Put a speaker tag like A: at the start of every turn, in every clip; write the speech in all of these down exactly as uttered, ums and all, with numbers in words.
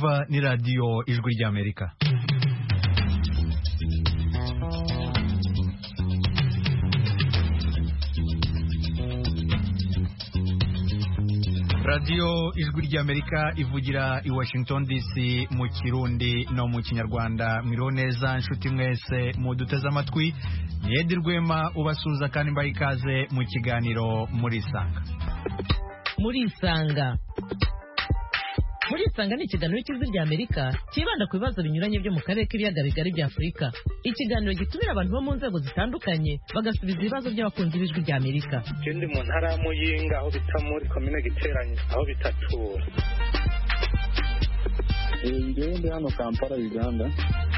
A: mwumva ni radio Ijwi ry'Amerika. Radio Ijwi ry'Amerika ivugira i Washington D C mu Kirundi no mu Kinyarwanda. Mwiriwe neza nshuti mwese muduteze amatwi. Yedi Rwema ubasuza kandi mbaye ikaze mu kiganiro muri Sanga.
B: Muri Sanga Muri Sanga ni ikiganiro cy'Ijwi ry'Amerika kibanda ku bibazo binyuranye byo mu karere k'ibiyaga bigari bya Afurika. Ikiganiro gitumira abantu bo mu nzego zitandukanye bagasubiza ibibazo by'abakunzi b'Ijwi ry'Amerika.
C: Ikindi mu ntara ya Muyinga aho bita muri komine Giteranye aho bitatura.
D: Ngende hano Kampala Uganda.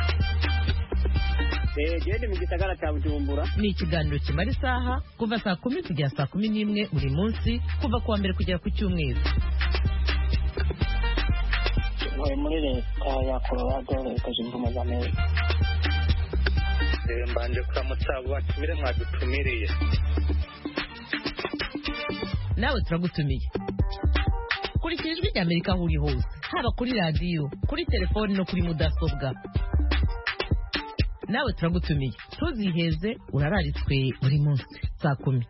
E: Eh gende mu gisagara cya Bujumbura.
B: Ni ikiganiro kimara isaha kuva saa kumi kugera saa kumi n'imwe buri munsi kuva kuwa mbere kugera ku cyumweru.
E: Muri leta ya Colorado leta zunze ubumwe za Amerika.
C: Mbanje kuramutsa batumire mwadutumiriye.
B: Nawe turagutumiye. Kurikira Ijwi ry'Amerika aho uri hose, haba kuri radio, kuri telefone no kuri mudasobwa. Nawe turagutumiye. Tuziheze urararitswe buri munsi saa kumi.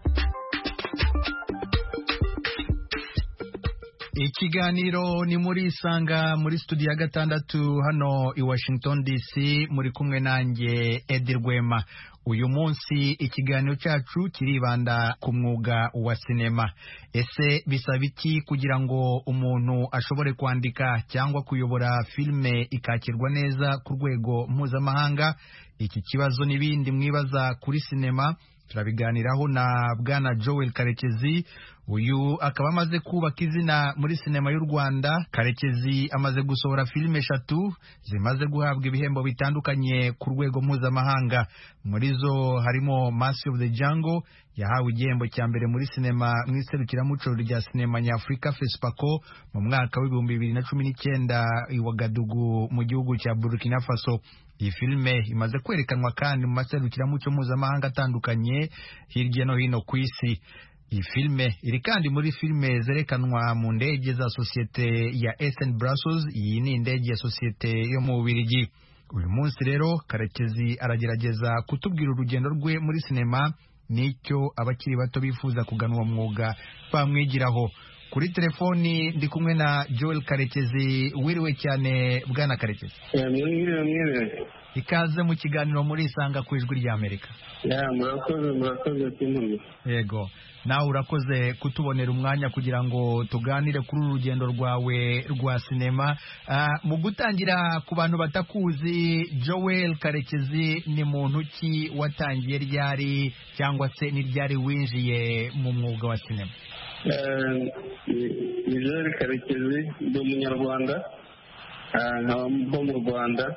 A: Ikiganiro ni muri Sanga muri studio ya gatandatu hano i Washington D C, muri kumwe nanjye Edi Rwema. Uyu munsi ikiganiro cyacu kiribanda ku mwuga wa sinema. Ese bisaba iki kugira ngo umuntu ashobore kwandika cyangwa kuyobora filme ikakirwa neza ku rwego mpuzamahanga? Iki kibazo n'ibindi mwibaza kuri sinema turabiganiraho na Bwana Joel Karekezi. Uyu akaba amaze kubaka izina muri sinema y'u Rwanda. Karekezi amaze gusohora filime eshatu zimaze guhabwa ibihembo bitandukanye ku rwego mpuzamahanga. Muri zo harimo Master of the Jungle yahawe igihembo cya mbere muri sinema mu iserukiramuco rya sinema nyafurika FESPACO mu mwaka w'ibihumbi bibiri na cumi n'icyenda i Wagadugu mu gihugu cya Burkina Faso. Iyi filime imaze kwerekanwa kandi mu maserukiramuco mpuzamahanga atandukanye hirya no hino ku isi. Iyi filime iri kandi muri filime zerekanwa mu ndege za sosiyete ya S N Brussels. Iyi ni indege ya sosiyete yo mu Bubiligi. Uyu munsi rero Karekezi aragerageza kutubwira urugendo rwe muri sinema n'icyo abakiri bato bifuza kugana uwo mwuga bamwigiraho. Kuri telefoni ndi kumwe na Joel Karekezi. Wiriwe cyane Bwana Karekezi.
D: Mwiriwe mwiriwe.
A: Ikaze mu kiganiro muri Sanga ku Ijwi ry'Amerika.
D: Ya murakoze murakoze cyane.
A: Yego. Nawe urakoze kutubonera umwanya kugira ngo tuganire kuri uru rugendo rwawe rwa sinema. Uh, mu gutangira ku bantu batakuzi, Joel Karekezi ni muntu ki, watangiye ryari cyangwa se ni ryari winjiye mu mwuga wa sinema?
D: Eh ni Joel Karekezi, ndi umunyarwanda. Ah nkaba mu Rwanda.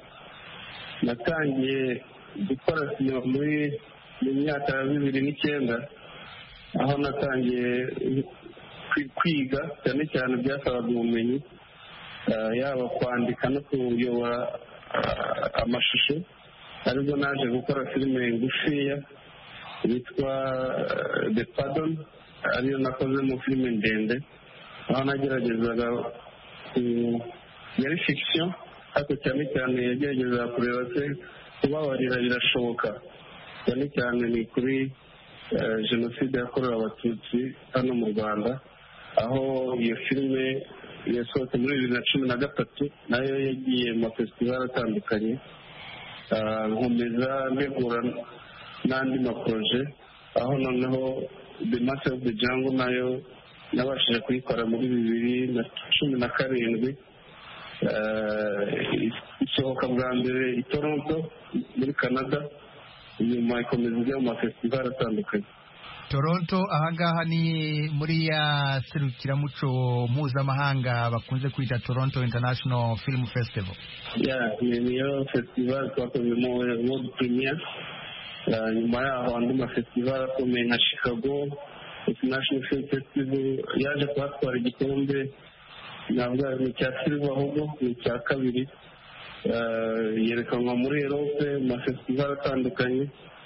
D: Natangiye gukora sinema muri mu myaka ya bibiri n'icyenda, aho natangiye kwiga cyane cyane byasabaga ubumenyi, yaba kwandika no kuyobora amashusho. Ariko naje gukora filime ngufiya yitwa The Pardon, ariyo nakoze mu filime ndende, aho nageragezaga yari fiction ariko cyane cyane yagerageza kureba se kubabarira birashoboka. Cyane cyane ni kuri jenoside yakorewe Abatutsi hano mu Rwanda, aho iyo filime yasohotse muri bibiri na cumi na gatatu, nayo yagiye mu mafestivali atandukanye. Nkomeza mbegura n'andi maproje, aho noneho The Master of the Jungle nayo nabashije kuyikora muri bibiri na cumi na karindwi. Isohoka bwa mbere i Toronto muri Canada, nyuma ikomeza ijya mu mafestivali atandukanye.
A: Toronto ahangaha ni muri ya serukiramuco mpuzamahanga bakunze kwita Toronto International Film Festival.
D: Ya niyo festival twakozemo world premiere. Nyuma yaho andi mafestivali akomeye nka Chicago International Film Festival yaje kuhatwara igikombe, ntabwo ni cya silver ahubwo ni cya kabiri. Yerekanwa muri Europe mu mafestivali atandukanye,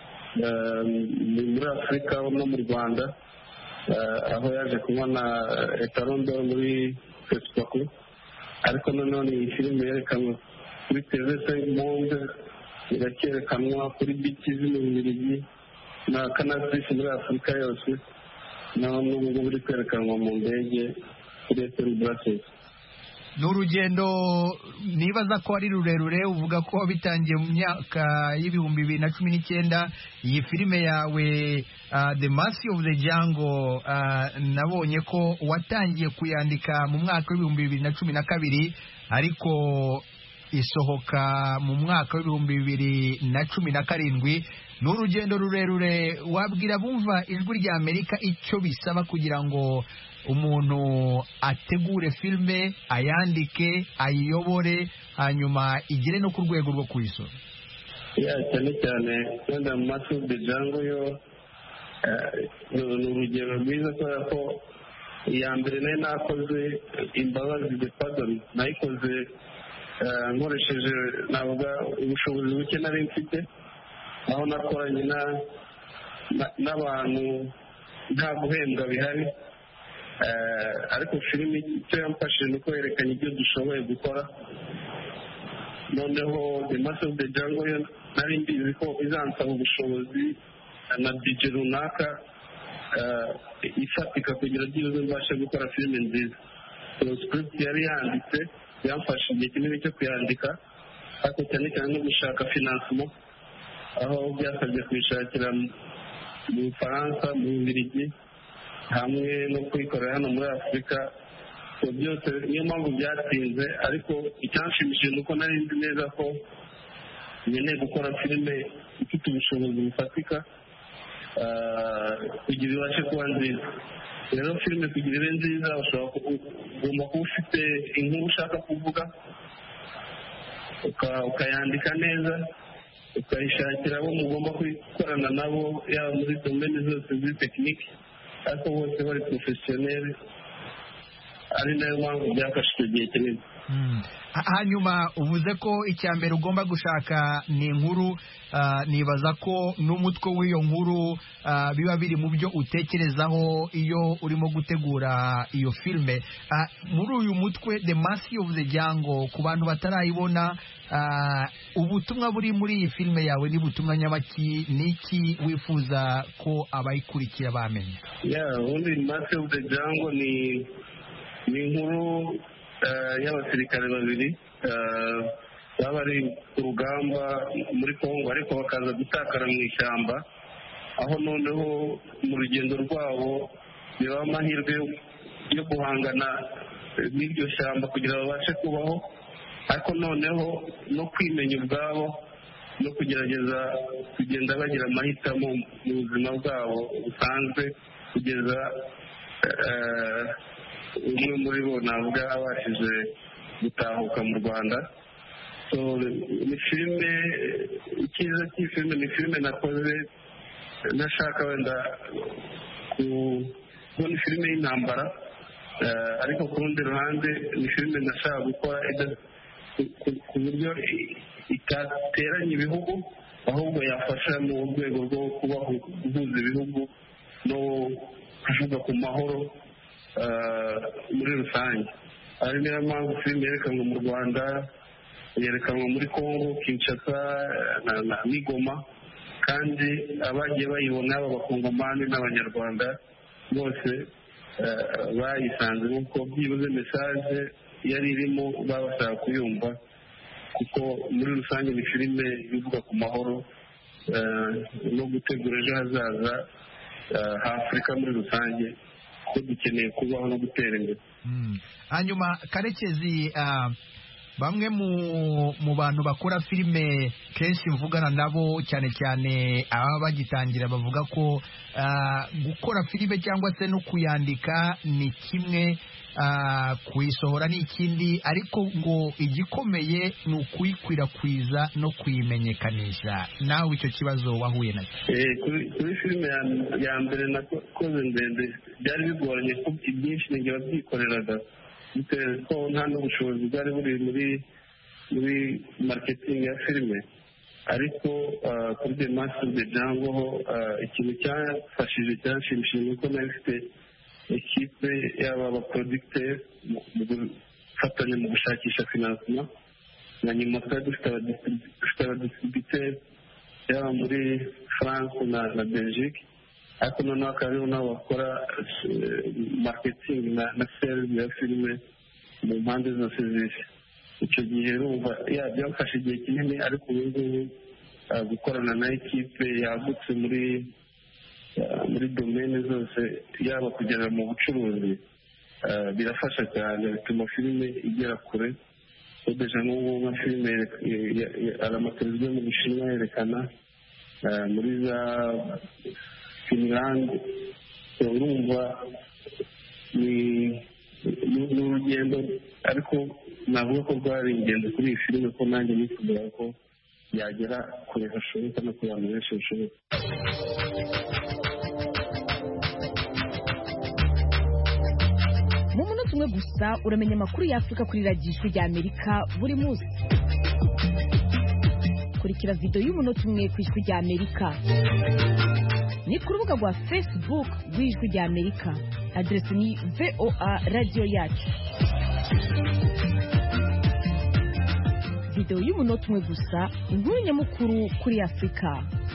D: muri Afurika no mu Rwanda, aho yaje kubona etarondo muri FESPACO. ariko nanone iyi filime yerekanwa kuri televiziyo monde, irakerekanwa kuri B T V mu Bubiligi na Canal plus muri Afurika yose, n'ubu ngubu biri kwerekanwa mu ndege kuri F M Brussels.
A: ni urugendo nibaza ko ari rurerure. Uvuga ko bitangiye mu myaka y'ibihumbi bibiri na cumi n'icyenda. Iyi filime yawe uh, The Mercy of the Jungle uh, nabonye ko watangiye kuyandika mu mwaka w'ibihumbi bibiri na cumi na kabiri ariko isohoka mu mwaka w'ibihumbi bibiri na cumi na karindwi. Ni urugendo rurerure. Wabwira bumva ijwi rya Amerika icyo bisaba kugira ngo umuntu ategure filime, ayandike, ayiyobore, hanyuma igere no ku rwego rwo kuyisora?
D: cyane cyane wenda mu Mercy of the Jungle yo ni urugero rwiza kubera ko iya mbere nayo nakoze Imbabazi the Pardon, nayikoze nkoresheje navuga ubushobozi buke nari mfite, aho nakoranye n'abantu nta guhembwa bihari, ariko filime icyo yamfashije ni uko yerekanye ibyo dushoboye gukora. Noneho The Mercy of the Jungle yo nari mbizi ko izansaba ubushobozi na budget runaka ifatika kugira byibuze mbashe gukora filime nziza. Script yari yanditse yamfashe igihe kinini cyo kuyandika, ariko cyane cyane no gushaka financement, aho byasabye kuyishakira mu Bufaransa, mu Bubiligi, hamwe no kuyikorera hano muri Afurika. Byose niyo mpamvu byatinze, ariko icyanshimishije ni uko nari nzi neza ko nkeneye gukora filime ifite ubushobozi bufatika kugira ibashe kuba nziza. Rero filime kugira ibe nziza ugomba kuba ufite inkuru ushaka kuvuga, ukayandika neza, ukayishakira abo mugomba gukorana nabo, yaba muri domene zose ziri tekinike, ariko bose bari porofesiyoneri. Ari nayo mpamvu byafashe icyo gihe kinini.
A: Hanyuma uvuze ko icya mbere ugomba gushaka ni inkuru. Nibaza ko n'umutwe w'iyo nkuru biba biri mu byo utekerezaho iyo urimo gutegura iyo filime. Muri uyu mutwe The Mercy of the Jungle, ku bantu batarayibona, ubutumwa buri muri iyi filime yawe ni butumwa nyabaki? Niki wifuza ko abayikurikira bamenya?
D: ubundi The Mercy of the Jungle ni ni inkuru y'abasirikare babiri baba bari ku rugamba muri Kongo, ariko bakaza gutakara mu ishyamba, aho noneho mu rugendo rwabo biba amahirwe yo guhangana n'iryo shyamba kugira babashe kubaho, ariko noneho no kwimenya ubwabo no kugerageza kugenda bagira amahitamo mu buzima bwabo busanzwe kugeza umwe muri bo navuga abashije gutahuka mu Rwanda. Ni filime, icyiza cy'iyi filime ni filime nakoze nashaka wenda kubona filime y'intambara, ariko ku rundi ruhande ni filime nashaka gukora ku buryo itateranya ibihugu, ahubwo yafasha mu rwego rwo kubaho, guhuza ibihugu no kuvuga ku mahoro muri rusange. Ari niyo mpamvu filime yerekanwa mu Rwanda, yerekanwa muri Kongo, Kinshasa na Migoma, kandi abagiye bayibona b'abakongomani n'abanyarwanda bose bayisanze nk'uko byibuze mesaje yari irimo babashaka kuyumva, kuko muri rusange ni filime ivuga ku mahoro no gutegura ejo hazaza h'Afurika muri rusange, ko dukeneye kubaho no gutera imbere.
A: Hanyuma Karekezi, bamwe mu bantu bakora filime kenshi mvugana nabo, cyane cyane ababa bagitangira, bavuga ko gukora filime cyangwa se no kuyandika ni kimwe, kuyisohora ni ikindi, ariko ngo igikomeye ni ukuyikwirakwiza no kuyimenyekanisha. Nawe icyo kibazo wahuye nacyo?
D: Kuri filime ya mbere nakoze ndende byari bigoranye, ko ibyinshi ninjye wabyikoreraga bitewe ko nta n'ubushobozi bwari buri muri muri marketing ya filime, ariko kuri The Mercy of the Jungle ho ikintu cyafashije cyanshimishije nuko nari mfite ekipe y'aba baproducteur mu gufatanya mu gushakisha finansima, na nyuma twari dufite abadistributeri yaba muri France na Belgique, ariko noneho akaba ariho nabo bakora marketing na sales ya filime mu mpande zose z'isi. Icyo gihe urumva byafashe igihe kinini, ariko ubu ngubu gukorana na ekipe yagutse muri muri domene zose, yaba kugera mu bucuruzi, birafasha cyane, bituma filime igera kure. Deja nk'ubu nka filime hari amateleviziyo mu Bushinwa yerekana muri za Finland. Urumva ni urugendo, ariko navuga ko rwari ingendo kuri iyi filime, ko nanjye nifuza ko yagera kure hashoboka no ku bantu benshi bashoboka.
F: mu munota umwe gusa uramenya amakuru y'Afurika kuri radiyo ijwi ry'Amerika buri munsi. kurikira video y'umunota umwe ku ijwi ry'Amerika, ni ku rubuga rwa Facebook rw'ijwi ry'Amerika, aderesi ni V O A radiyo yacu. video y'umunota umwe gusa, inkuru nyamukuru kuri Afurika.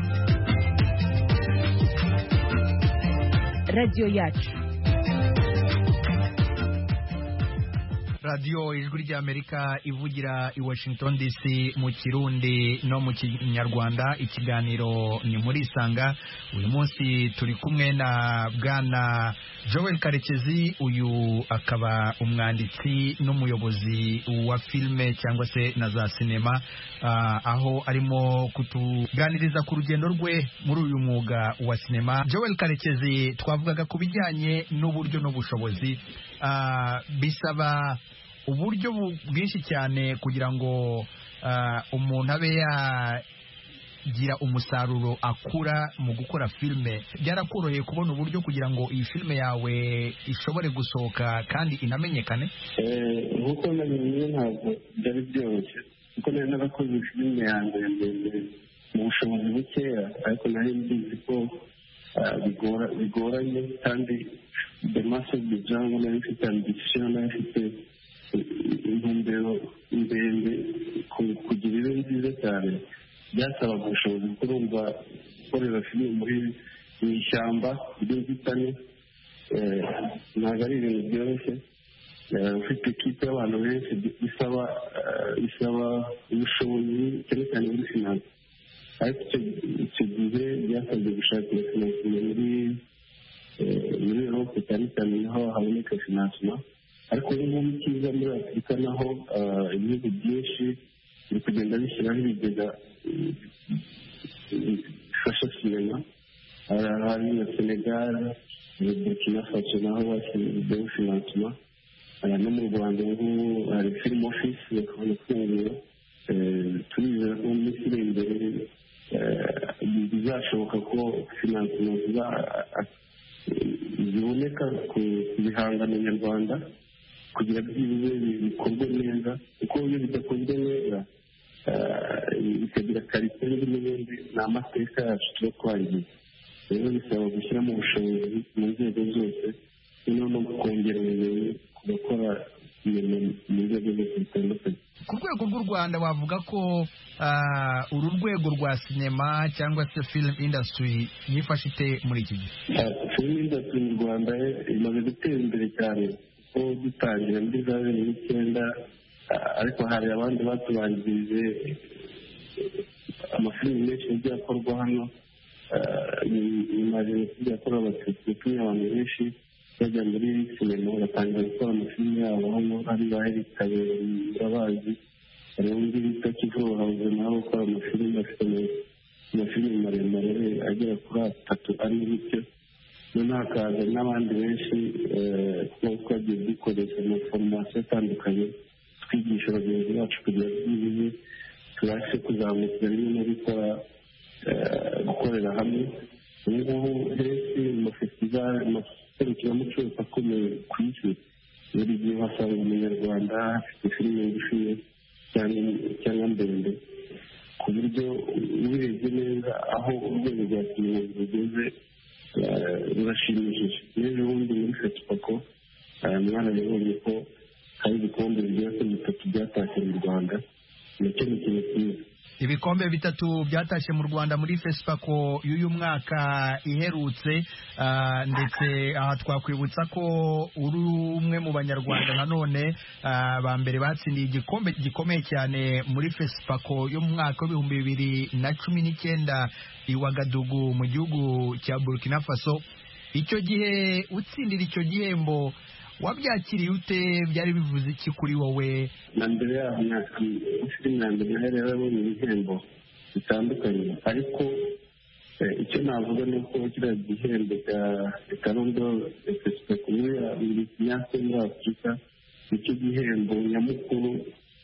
F: radiyo yacu.
A: radiyo ijwi ry'Amerika ivugira i Washington D C mu Kirundi no mu Kinyarwanda. Ikiganiro ni muri Isanga. Uyu munsi turi kumwe na bwana Joel Karekezi, uyu akaba umwanditsi n'umuyobozi wa filime cyangwa se na za sinema, uh, aho arimo kutuganiriza ku rugendo rwe muri uyu mwuga wa sinema. Joel Karekezi, twavugaga ku bijyanye n'uburyo n'ubushobozi. Uh, bisaba uburyo bwinshi cyane kugira ngo uh, umuntu abe yagira umusaruro akura mu gukora filime. Byarakoroheye kubona uburyo kugira ngo iyi filime yawe ishobore gusohoka kandi inamenyekane?
D: Nk'uko nabimenye ntabwo byari byoroshye, kuko nari narakoze filime yanjye mbere mu bushobozi bukeya, ariko nari mbizi ko bigoranye, kandi the massive bijyango nari mfite ambisiyo, nari mfite intumbero ndende kugira ibe nziza cyane. Byasabaga ubushobozi, kuko urumva gukorera filime muri mu ishyamba ry'inzitane ntabwo ari ibintu byoroshye. Ufite ikipe y'abantu benshi, bisaba bisaba ubushobozi cyane cyane muri finance, ariko icyo gihe byasabye gushakira finance muri muri Europe cyane cyane naho haboneka finansima. Ariko ubu ngubu icyiza muri Afurika naho ibihugu byinshi biri kugenda bishyiraho ibigega bifasha sinema. Hari na Senegal, Burkina Faso naho bashyizeho finansima. No mu Rwanda ubu hari film office bakabona ifunguro. Turizera ko mu minsi iri imbere bizashoboka ko finansima ziboneka ku bihangano nyarwanda, kugira byibuze bikorwe neza, kuko iyo bidakozwe neza bikagira karite n'ibindi, ni amateka yacu tuba twangiye. Rero bisaba gushyiramo ubushobozi mu nzego zose, no kongera ubumenyi ku bakora ibintu mu nzego zose zitandukanye.
A: Ku rwego rw'u Rwanda wavuga ko uru rwego rwa sinema cyangwa se film industry yifashe ite muri iki gihe?
D: Film industry mu Rwanda imaze gutera imbere cyane, ko dutangira muri za bibiri n'icyenda, ariko hari abandi batubanjirije. Amafilimi menshi yagiye akorwa hano nyuma ya jenoside yakorewe abatutsi, yatumye abantu benshi bajya muri sinema batangira gukora amafilimi yabo hano. Hari baheri Kabera urabazi, hari undi bita Kivu Hawuze nawe ukora amafilimi, afite amafilimi maremare agera kuri atatu ari bityo. Noneho hakaza n'abandi benshi kuko twagiye dukoresha amaforomasiyo atandukanye, twigisha bagenzi bacu kugira ngo byibuze tubashe kuzamukira rimwe no gukora gukorera hamwe. Ubu ngubu henshi mu mafestivali, amaserukiramuco akomeye ku isi, buri gihe uhasanga umunyarwanda afite filime ngufiya cyangwa ndende, ku buryo ubirebye neza aho urwego rwa sinema rugeze rurashimishije. N'ejo bundi muri Fesipako mwana yabonye ko hari ibikombe bigiye
A: ibikombe bitatu byatashye mu Rwanda muri Fesipako y'uyu mwaka iherutse, uh, ndetse aha twakwibutsa ko uri umwe mu banyarwanda nanone uh, ba mbere batsindiye igikombe gikomeye cyane muri Fesipako yo mu mwaka w'ibihumbi bibiri na cumi n'icyenda i Wagadugu mu gihugu cya Burkina Faso. Icyo gihe utsindira icyo gihembo wabyakiriye ute? Byari bivuze iki kuri wowe?
D: Na mbere yaho filime ya mbere naherewe mu bihembo bitandukanye, ariko icyo navuga ni uko kiriya gihembo cya Karondo Fesipako muri myaka muri Afurika nicyo gihembo nyamukuru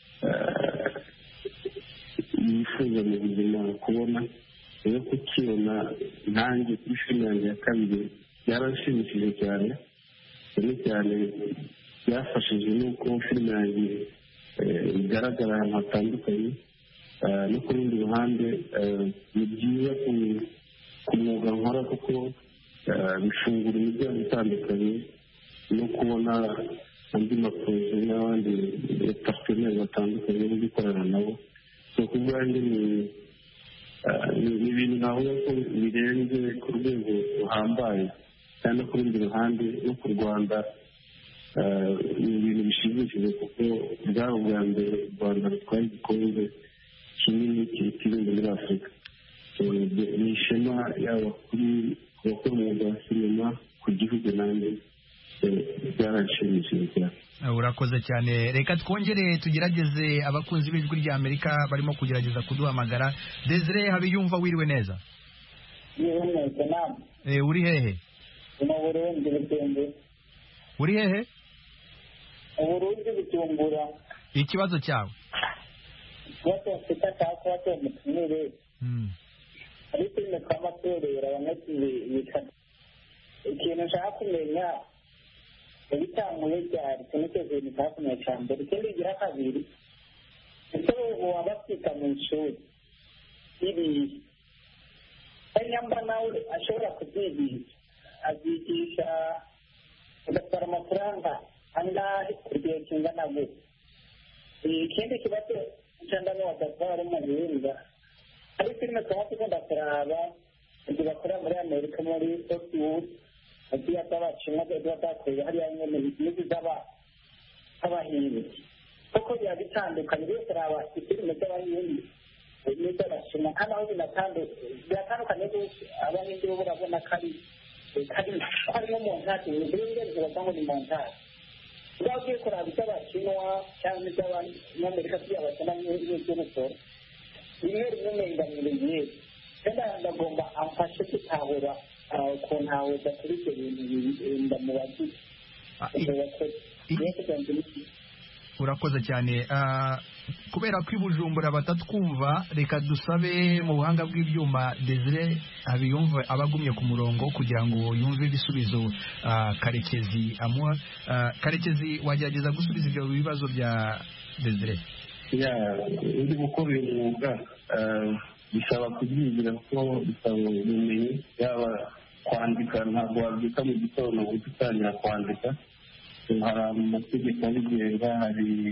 D: yifuza mu buzima kubona. Rero kukibona nanjye kuri filime yanjye ya kabiri byarashimishije cyane cyane cyane byafashije n'uko filime yanjye igaragara ahantu hatandukanye, no ku rundi ruhande ni byiza ku mwuga nkora kuko bifungura imiryango itandukanye no kubona andi maproje n'abandi parteneri batandukanye no gukorana nabo. So ku bwanjye ni ni ibintu navuga ko birenze ku rwego ruhambaye, kandi no ku rundi ruhande no ku Rwanda ni ibintu bishimishije kuko bwaba ubwa mbere u Rwanda rutwaye igikombe kinini kiruta ibindi muri Afurika. Ni ishema yaba kuri ku bakora umwuga wa sinema, ku gihugu nanjye byarashimishije cyane.
A: Urakoze cyane. Reka twongere tugerageze abakunzi b'ijwi rya Amerika barimo kugerageza kuduhamagara. Desire Habiyumva, wiriwe neza? Eh, uri hehe?
E: Mu Burundi Bujumbura.
A: Uri hehe?
E: Mu Burundi Bujumbura.
A: Ikibazo cyawe?
E: Wato mfite cyako wato mutumire.
A: Mm.
E: Ariko ni kama torera abanyagiye yikana. Ikintu nshaka kumenya ibitanguye byari cyane ibintu byakomeye cyane. Ikindi gira kabiri, ese ubu wabafika mu ishuri ibi nyamba nawe ashobora kubyigisha, azigisha ugatwara amafaranga angahe ku gihe kingana gute? Ikindi kibazo cyangwa n'abagatwara mu buhinga, ariko rimwe tukaba tugomba kuraba ibyo bakora muri Amerika muri Hollywood, agiye atabacimwa byo batakoreye hariya nyine n'ibyo zaba abahinzi kuko biba bitandukanye. Rero kuraba ifilime z'abahinzi n'iz'abashinwa hano aho biratandukanye rwose. Abahinzi bo urabona ko ari harimo montage, ibindi bibaza ngo ni montage. Iyo ugiye kuraba iby'abashinwa cyangwa iby'abanyamerika by'abashinwa n'iby'umusoro, rimwe rimwe menganire yewe kandi ndagomba amfashe gutahura ukuntu hahuza kuri ibyo bintu ndamubazi.
A: Urakoze cyane. Kubera ko i Bujumbura batatwumva, reka dusabe mu buhanga bw'ibyuma Desire Habiyumva abagumye ku murongo kugira ngo yumve ibisubizo Karekezi amuha. Karekezi, wagerageza gusubiza ibyo bibazo bya Desire?
D: Ya, indi gukora uyu mwuga bisaba kubyigira kuko bisaba ubumenyi, yaba kwandika ntabwo wabyuka mu gitondo ngo utangira kwandika. Hari amategeko abigenga, hari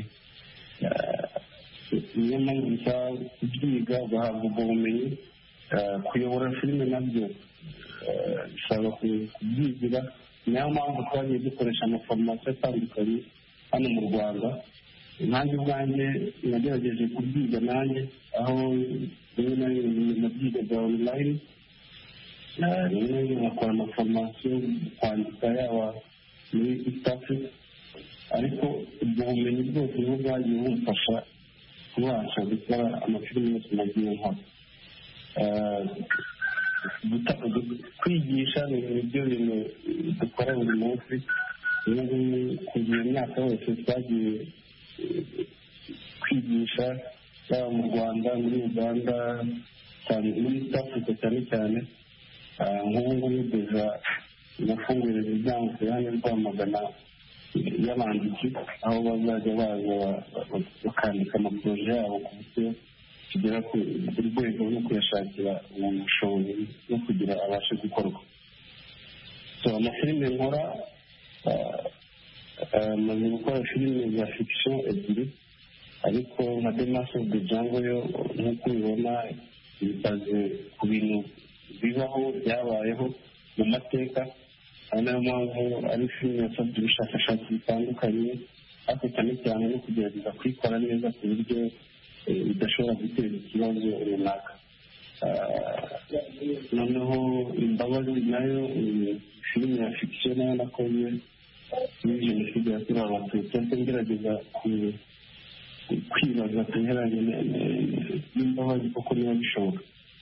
D: niyo mpamvu bisaba kubyiga ugahabwa ubwo bumenyi. Kuyobora filime nabyo bisaba kubyigira, niyo mpamvu twagiye dukoresha amaforomasiyo atandukanye hano mu Rwanda. Nanjye ubwanjye nagerageje kubyiga nanjye, aho rimwe na rimwe nabyigaga online, rimwe na rimwe nkakora amaforomasiyo kwandika yaba muri East Africa, ariko ubwo bumenyi bwose nibo bwagiye bumfasha kubasha gukora amafilime yose nagiye nkora. Kwigisha ni ibyo bintu dukora buri munsi. Ubu ngubu kugira imyaka yose twagiye kwigisha, yaba mu Rwanda, muri Uganda, muri East Africa cyane cyane. Nk'ubu ngubu deja nafungura imiryango ku ruhande rw'amagana y'abanditsi, aho bazajya baza bakandika amaporoje yabo ku buryo tugera ku rwego rwo kuyashakira ubushobozi no kugira abashe gukorwa. So amafilime nkora, maze gukora filime za fiction ebyiri, ariko nka The Master of the Jungle yo nk'uko ubibona bitaze ku bintu bibaho byabayeho mu mateka, ari nayo mpamvu ari filime yasabye ubushakashatsi butandukanye, ariko cyane cyane no kugerageza kuyikora neza ku buryo idashobora guteza ikibazo runaka. noneho Imbabazi nayo filime ya fiction nayo nakoze muri jenoside yakorewe abatutsi, ariko ngerageza kwibaza ku bihereranye n'imbabazi koko niba bishoboka.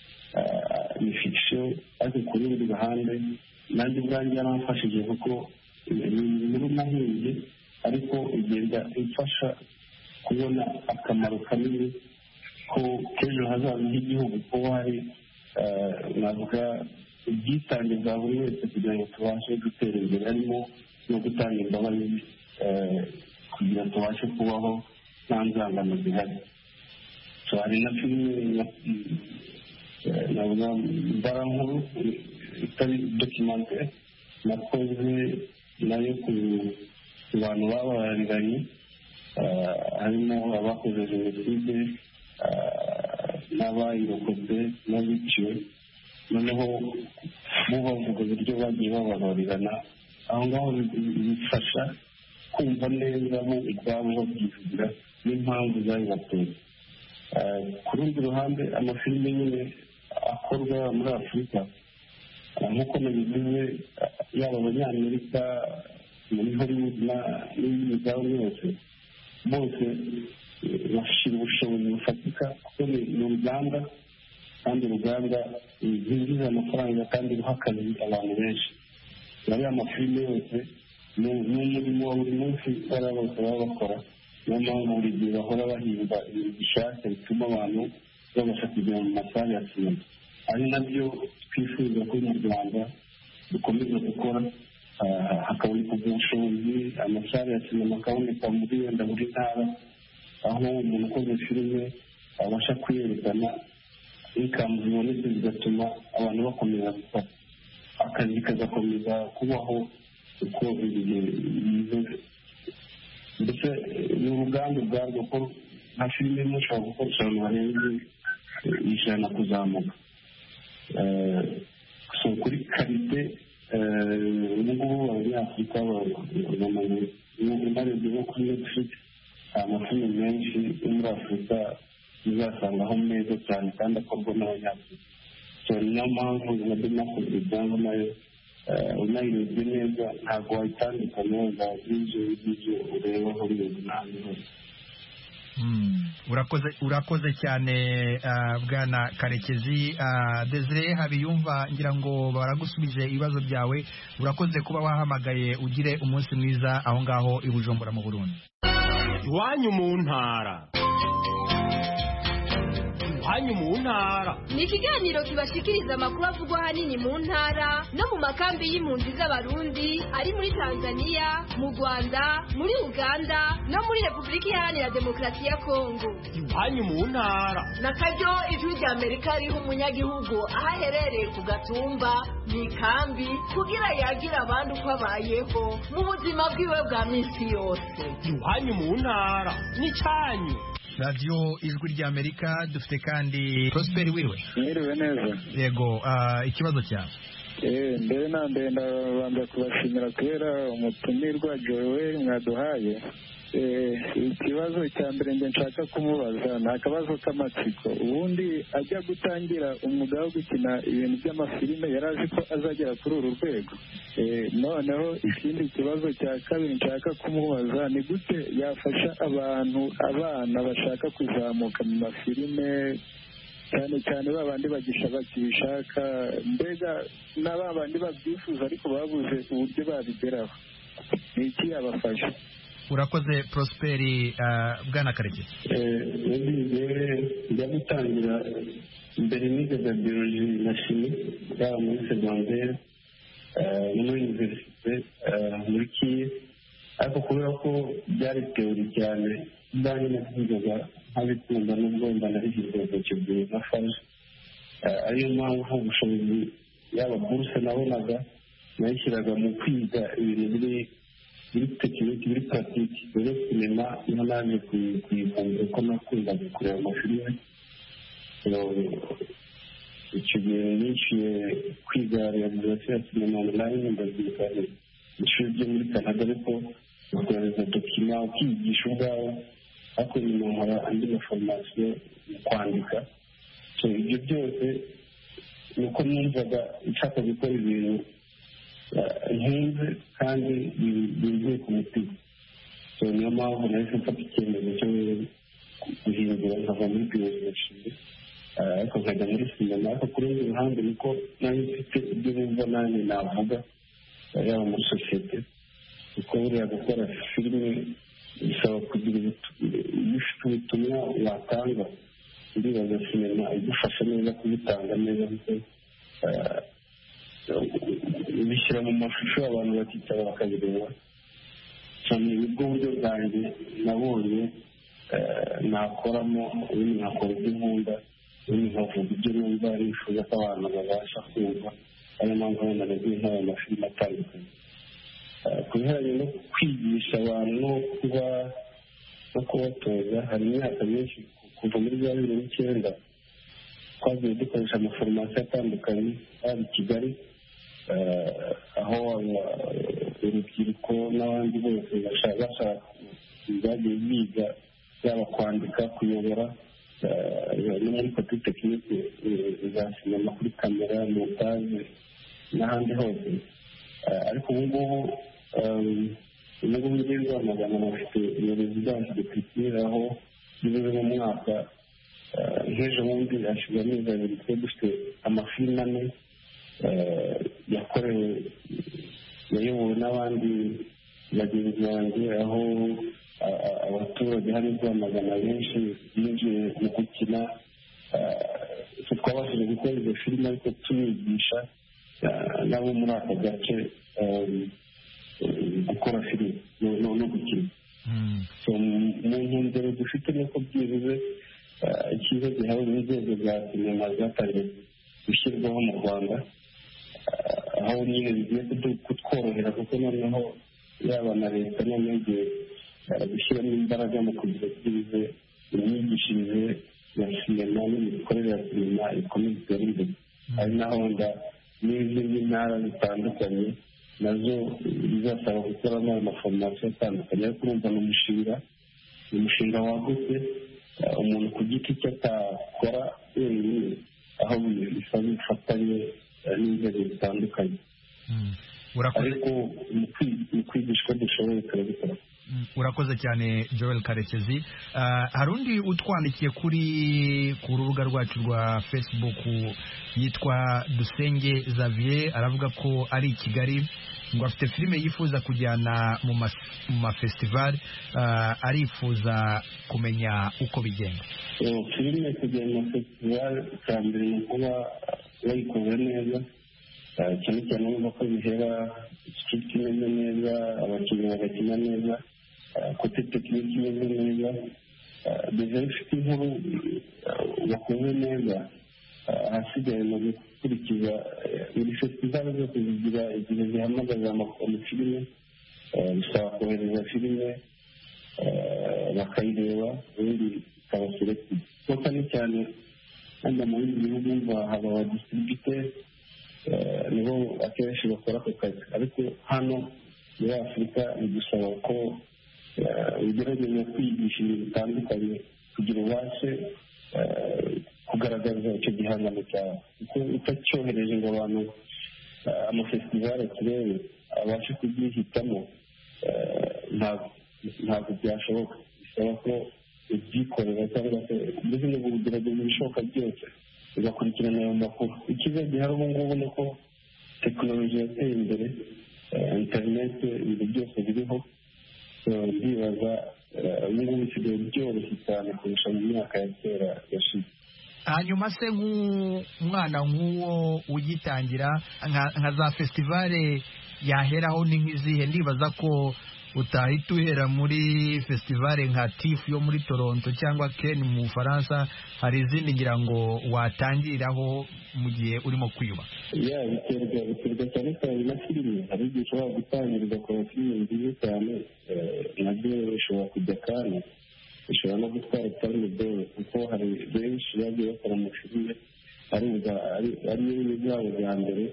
D: Ni fiction ariko ku rundi ruhande nanjye ubwanjye yaramfashije kuko ni inkuru nahimbye ariko igenda ifasha kubona akamaro kanini ko k'ejo hazaza h'igihugu, ko hari navuga ubwitange bwa buri wese kugira ngo tubashe gutera imbere, harimo no gutanga imbabazi kugira ngo tubashe kubaho nta nzangano zihari. hari na filime navuga mbarankuru itari documentary nakoze nayo ku bantu babariranye, harimo abakoze jenoside n'abayirokotse n'abiciwe, noneho bo bavuga uburyo bagiye bababarirana. aho ngaho bifasha kumva neza bo ubwabo babyivugira n'impamvu zabibateye. Ku rundi ruhande amafilime nyine akorwa muri Afurika nk'uko nabivuze, yaba abanyamerika muri Hollywood n'indi migabane yose, bose bashyira ubushobozi bufatika kuko ni uruganda, kandi uruganda rwinjiza amafaranga kandi ruha akazi abantu benshi. Ariya mafilime yose ni umurimo wa buri munsi bariya bose baba bakora, niyo mpamvu buri gihe bahora bahimba ibintu bishyashya bituma abantu babasha kugera mu masare ya sinema. ari nabyo twifuza ko mu Rwanda dukomeza gukora, hakaboneka ubushobozi, amasare ya sinema akaboneka muri wenda buri ntara, aho umuntu ukoze filime abasha kwiyerekana, inkamu zibonetse zigatuma abantu bakomeza gukora, akazi kagakomeza kubaho uko ibihe bize. Ndetse ni uruganda ubwarwo ko nka filime imwe ushobora gukoresha abantu barenze ijana kuzamuka. So kuri karite ubu ngubu abanyafurika barebye nko kuri Netflix, amafilime menshi yo muri Afurika uzasangaho meza cyane kandi akorwa n'abanyafurika. So niyo mpamvu na demokarasi cyangwa nayo unayirebye neza ntabwo wayitandukanya wenda n'ibyo ngibyo ureba Hollywood n'ahandi hose.
A: urakoze urakoze cyane bwana Karekezi. Desire Habiyumva ngira ngo baragusubije ibibazo byawe, urakoze kuba wahamagaye, ugire umunsi mwiza aho ngaho i Bujumbura mu Burundi.
G: Iwanyu mu ntara. Iwanyu mu ntara
H: ni ikiganiro kibashikiriza amakuru avugwa ahanini mu ntara no mu makambi y'impunzi z'abarundi ari muri Tanzania, mu Rwanda, muri Uganda no muri Repubulika Iharanira Demokarasi ya Kongo.
G: Iwanyu mu ntara
I: nakaryo ijwi rya Amerika riha umunyagihugu aho aherereye ku gatumba mu ikambi kugira yagira abandi uko abayeho mu buzima bwiwe bwa minsi yose.
G: Iwanyu mu ntara ni cyanyu.
A: Radio Ijwi rya Amerika dufite kandi Prosper wiriwe.
J: Mwiriwe neza.
A: Yego, ikibazo cyawe.
J: Eh, mbere na mbere ndabanza kubashimira kubera umutumirwa Joel mwaduhaye. Eh, ikibazo cya mbere nge nshaka kumubaza ni akabazo k'amatsiko. Ubundi ajya gutangira umwuga wo gukina ibintu by'amafilime yarazi ko azagera kuri uru rwego. Eh, noneho ikindi kibazo cya kabiri nshaka kumubaza ni gute yafasha abantu abana bashaka kuzamuka mu mafilime, cyane cyane babandi bagisha bakishaka, mbega n'abandi babyifuza ariko babuze uburyo babigeraho, ni iki yabafasha?
A: Urakoze Prosperi. Bwana Karekezi.
D: njya gutangira mbere nigaga biology na chimie yaba muri secondaire no muri universite muri Kiye, ariko kubera ko byari teori cyane ndanye nazigaga nkabikunda n'ubwo mba narigizwe cyubwiye na farge, ariyo mpamvu ubushobozi yaba buruse nabonaga nayishyiraga mu kwiga ibintu biri biri tekiniki biri puratike. rero sinema niho naje kuyivumbura ko nakundaga kureba amafilime. icyo gihe nishyuye kwiga realizasiyo ya sinema onurayini, ndabyiga ishuri ryo muri canada, ariko ukohereza dokima ukiyigisha ubwawe, ariko nyuma nkora andi maforomasiyo mu kwandika. ibyo byose ni uko numvaga nshaka gukora ibintu nkunze kandi bivuye ku mutima. niyo mpamvu nahise mfata icyemezo cyo guhindura nkava muri biyoloji ariko nkajya muri sinema. ariko ku rundi ruhande niko nanjye mfite ibyo numva nanjye navuga yaba muri sosiyete, kuko buriya gukora filime bisaba kugira iyo ufite ubutumwa watanga, ndibaza sinema igufasha neza kubitanga neza, kuko bishyira mu mashusho abantu bakicara bakabireba. cyane nibwo buryo bwanjye nabonye nakoramo, ubundi nkakora ibyo nkunda, ubundi nkavuga ibyo numva nifuza ko abantu babasha kumva. ariyo mpamvu abana bagiye nk'aya mafilime atandukanye. ku bijyanye no kwigisha abantu no kuba no kubatoza, hari imyaka myinshi kuva muri za bibiri n'icyenda twagiye dukoresha amaforomasiyo atandukanye haba i Kigali, aho urubyiruko n'abandi bose bashaka bagiye biga yaba kwandika, kuyobora, no muri kote tekinike za sinema kuri kamera, montage n'ahandi hose. ariko ubu ngubu ubu ngubu ngiye rwamagana bafite ubuyobozi bwacu dukurikira, aho bivuze mu mwaka nk'ejo bundi hashize amezi abiri twe dufite amafilime ane yakorewe yayobowe n'abandi bagenzi banjye, aho abaturage hano rwamagana benshi binjiye mu gukina. twabashije gukora izo filime ariko tunigisha nabo muri aka gace gukora filime no gukina. mu ntumbero dufite nuko byibuze icyiza gihawe n'inzego za sinema zatangiye gushyirwaho mu Rwanda, aho nyine bigiye kutworohera, kuko noneho yaba na leta noneho igiye gushyiramo imbaraga mu kugira byibuze imyigishirize ya sinema n'imikorere ya sinema ikomeye itera imbere. hari na honda n'izindi ntara zitandukanye nazo bizasaba gukoramo amaforomasiyo atandukanye, ariko urumva ni umushinga ni umushinga wagutse umuntu ku giti cye atakora wenyine, aho bisaba ubufatanye n'inzego zitandukanye. ariko mu kwigisha uko dushoboye turabikora.
A: urakoze cyane Joel Karekezi. hari undi utwandikiye kuri ku rubuga rwacu rwa Facebook yitwa Dusenge Xavier, aravuga ko ari i Kigali, ngo afite filime yifuza kujyana mu mafestivali, arifuza kumenya uko bigenda.
D: filime kujyana mu mafestivali cya mbere ni ukuba wayikoze neza, cyane cyane wumva ko bihera script imeze neza, abakinnyi bagakina neza, kote tekiniki imeze neza, deja ifite inkuru bakoze neza. ahasigaye mu gukurikiza buri fesitivali zose zigira igihe zihamagaza amafilime, bisaba kohereza filime bakayireba, ubundi ikabashyira kuko cyane cyane wenda mu bindi bihugu haba abadistributeri nibo akenshi bakora ako kazi, ariko hano muri Afurika bidusaba ko ugerageza kwigisha ibintu bitandukanye kugira ubashe kugaragaza icyo gihangano cyawe, kuko utacyohereje ngo abantu amafestivali turebe abashe kubyihitamo, ntabwo byashoboka. bisaba ko ubyikorera cyangwa se mbese no kugerageza ibishoboka byose ugakurikirana ayo makuru. icyiza gihari ubu ngubu ni uko tekinoloji yateye imbere, interineti, ibintu byose biriho. ndibaza ubu ngubu bisigaye byoroshye cyane kurusha mu myaka ya kera yashize.
A: hanyuma se nk'umwana nk'uwo ugitangira nka za festivale yaheraho ni nk'izihe? ndibaza ko utahita uhera muri festivale nka tifu yo muri Toronto cyangwa Ken mu Bufaransa, hari izindi ngira ngo watangiriraho mu gihe urimo kwiyubaka.
D: ya biterwa biterwa cyane cyane na filime hari igihe ushobora gutangira ugakora filime nziza cyane nabyo bishobora kujya kandi bishobora no gutwara palme d'or kuko hari benshi bagiye bakora amafilime ari n'ibintu byabo bya mbere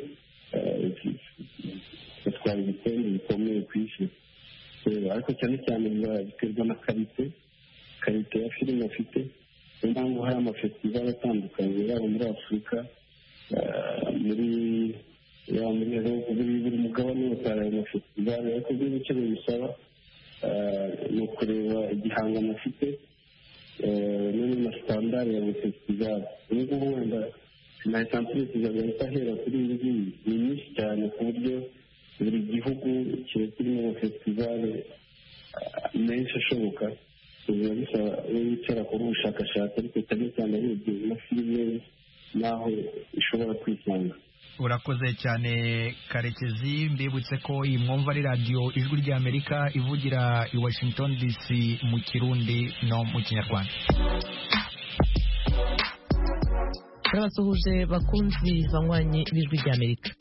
D: batwara ibikombe bikomeye ku isi ariko cyane cyane biterwa na karite karite ya filime afite niyo mpamvu hari amafestival atandukanye yaba muri afurika muri yaba muri buri mugabane wose hari amafestival ariko by'ibiciro bisaba ni ukureba igihangano afite n'amasitandari ya buri festival ubu ngubu wenda sinahita mpurikiza agahita ahera kuri iyi ngiyi ni nyinshi cyane ku buryo buri gihugu kiba kirimo amafestival menshi ashoboka biba bisaba wicara kuri ubushakashatsi ariko cyane cyane arebye na filime n'aho ishobora kwisanga.
A: urakoze cyane Karekezi, mbibutse ko iyi mwumva ari radiyo ijwi ry'Amerika ivugira i Washington D C mu Kirundi no mu Kinyarwanda.
B: turabasuhuje bakunzi banywanyi b'ijwi ry'Amerika.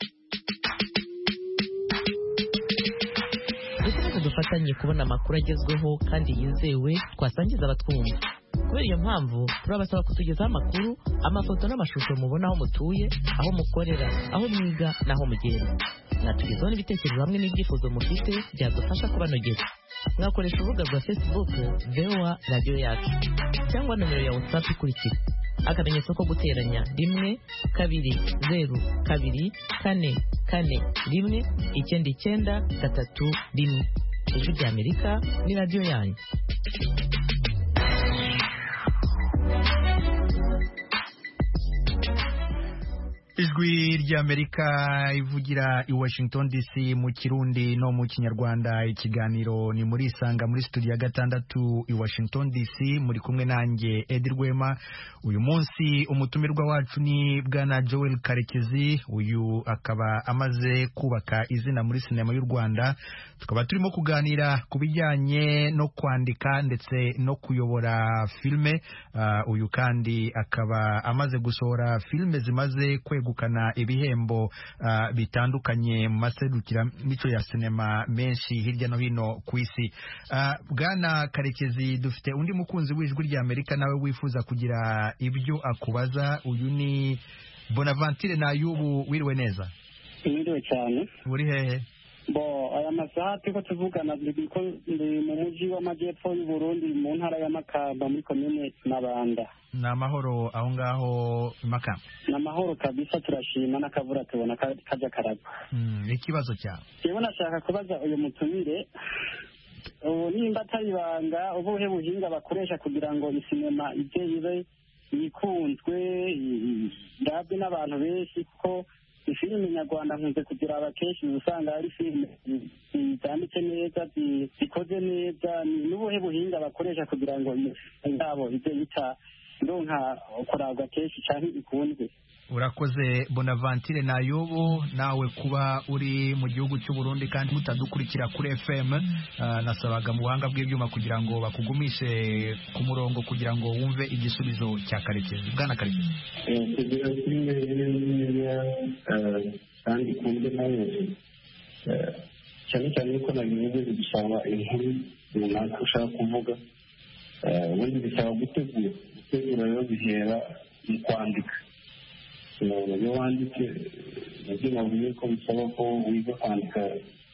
B: dukomeze dufatanye kubona amakuru agezweho kandi yizewe twasangiza abatwumva. kubera iyo mpamvu turabasaba kutugezaho amakuru, amafoto n'amashusho mubona aho mutuye, aho mukorera, aho mwiga n'aho mugenda. mwatugezaho n'ibitekerezo hamwe n'ibyifuzo mufite byadufasha kubanogera. mwakoresha urubuga rwa Facebook V O A radiyo yacu cyangwa nomero ya WhatsApp ikurikira: akamenyetso ko guteranya rimwe kabiri zeru kabiri kane kane rimwe icyenda icyenda gatatu rimwe. ijwi ry'Amerika ni radiyo yanyu.
A: ijwi ry'Amerika ivugira i Washington D C mu Kirundi no mu Kinyarwanda. Ikiganiro ni muri Isanga muri studio ya gatandatu i Washington D C, muri kumwe nanjye Edi Rwema. uyu munsi umutumirwa wacu ni bwana Joel Karekezi. uyu akaba amaze kubaka izina muri sinema y'u Rwanda. tukaba turimo kuganira ku bijyanye no kwandika ndetse no kuyobora filme. Uh, uyu kandi akaba amaze gusohora filme zimaze kwegukana ibihembo uh, bitandukanye mu maserukiramuco ya sinema menshi hirya no hino ku isi. Uh, bwana Karekezi, dufite undi mukunzi w'ijwi ry'Amerika nawe wifuza kugira ibyo akubaza. uyu ni Bonaventure Nayubu. wiriwe neza?
K: Wiriwe cyane.
A: uri hehe?
K: bo aya masaha turiko tuvugana ko ndi mu mujyi w'amajyepfo y'u Burundi mu ntara ya Makamba muri komine Mabanda.
A: ni amahoro aho ngaho Makamba?
K: ni amahoro kabisa, turashima n'akavura tubona kajya karagwa.
A: mm, ikibazo cyawe?
K: yewe nashaka kubaza uyu mutumire ubu nimba atari ibanga ubuhe buhinga bakoresha kugira ngo isinema ije ibe yikunzwe irabwe n'abantu benshi, kuko ifilime nyarwanda nkunze kugira abakenshi usanga ari filime zanditse neza zikoze neza. n'ubuhe buhinga bakoresha kugira ngo iyo yabo ije yita ndonka kurabwa kenshi cyane ikunzwe?
A: urakoze Bonaventure Nayubu, nawe kuba uri mu gihugu cy'u Burundi kandi mutadukurikira kuri F M. uh, nasabaga mu buhanga bw'ibyuma kugira ngo bakugumishe ku murongo kugira ngo wumve igisubizo cya Karekezi. bwana Karekezi,
D: kugira filime nziza kandi ikunzwe na benshi, cyane cyane ko nabivuze bisaba inkuru runaka ushaka kuvuga. ubundi bisaba gutegura gutegura rero bihera mu kwandika. iyo wanditse nabyo navuye ko bisaba ko wiga kwandika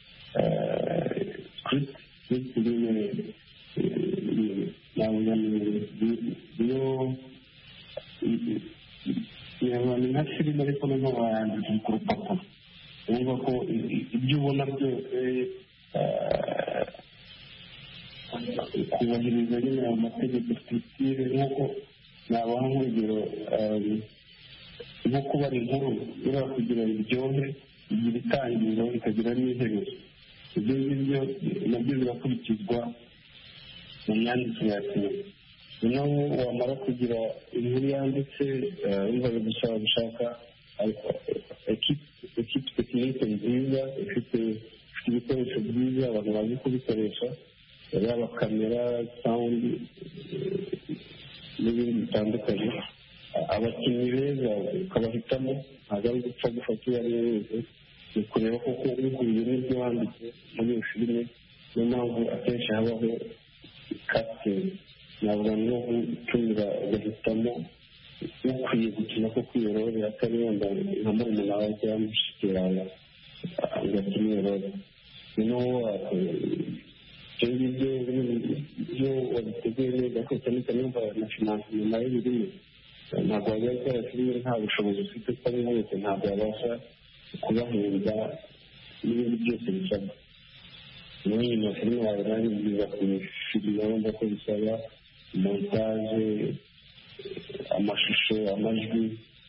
D: script script rimwe iyo ni nka filime ariko noneho wayandika ku rupapuro, wumva ko ibyo ubona byose kubahiriza nyine ayo mategeko structure. nk'uko nabaha nk'urugero nko kubara inkuru iriya kugira ngo iryohe igira itangiriro ikagira n'iherezo. ibyo ngibyo nabyo birakurikizwa mu myandikire ya sinema. noneho wamara kugira inkuru yanditse wumva bigusaba gushaka ekipe tekinike nziza ifite ibikoresho byiza abantu bazi kubikoresha, yaba kamera, sawundi n'ibindi bitandukanye. abakinnyi beza ukabahitamo, ntabwo ari gupfa gufata uwo ari we wese. ni kureba koko uhuye n'ibyo wanditse muri iyo filime. niyo mpamvu akenshi habaho casting, navuga no gutumira ugahitamo ukwiye gukina ko kwiyorohera atari wenda nka murumuna wawe cyangwa mushiki wawe ugakina iyorohera. noneho ibyo ngibyo iyo wabiteguye neza ko cyane cyane wumva na finance nyuma y'ibirimo, ntabwo wajya gukora filime nta bushobozi ufite kuko ari wese ntabwo yabasha kubahemba n'ibindi byose bisabwa. niyo nyuma filime wawe nanjye byiza kuyifilima wumva ko bisaba montage, amashusho, amajwi,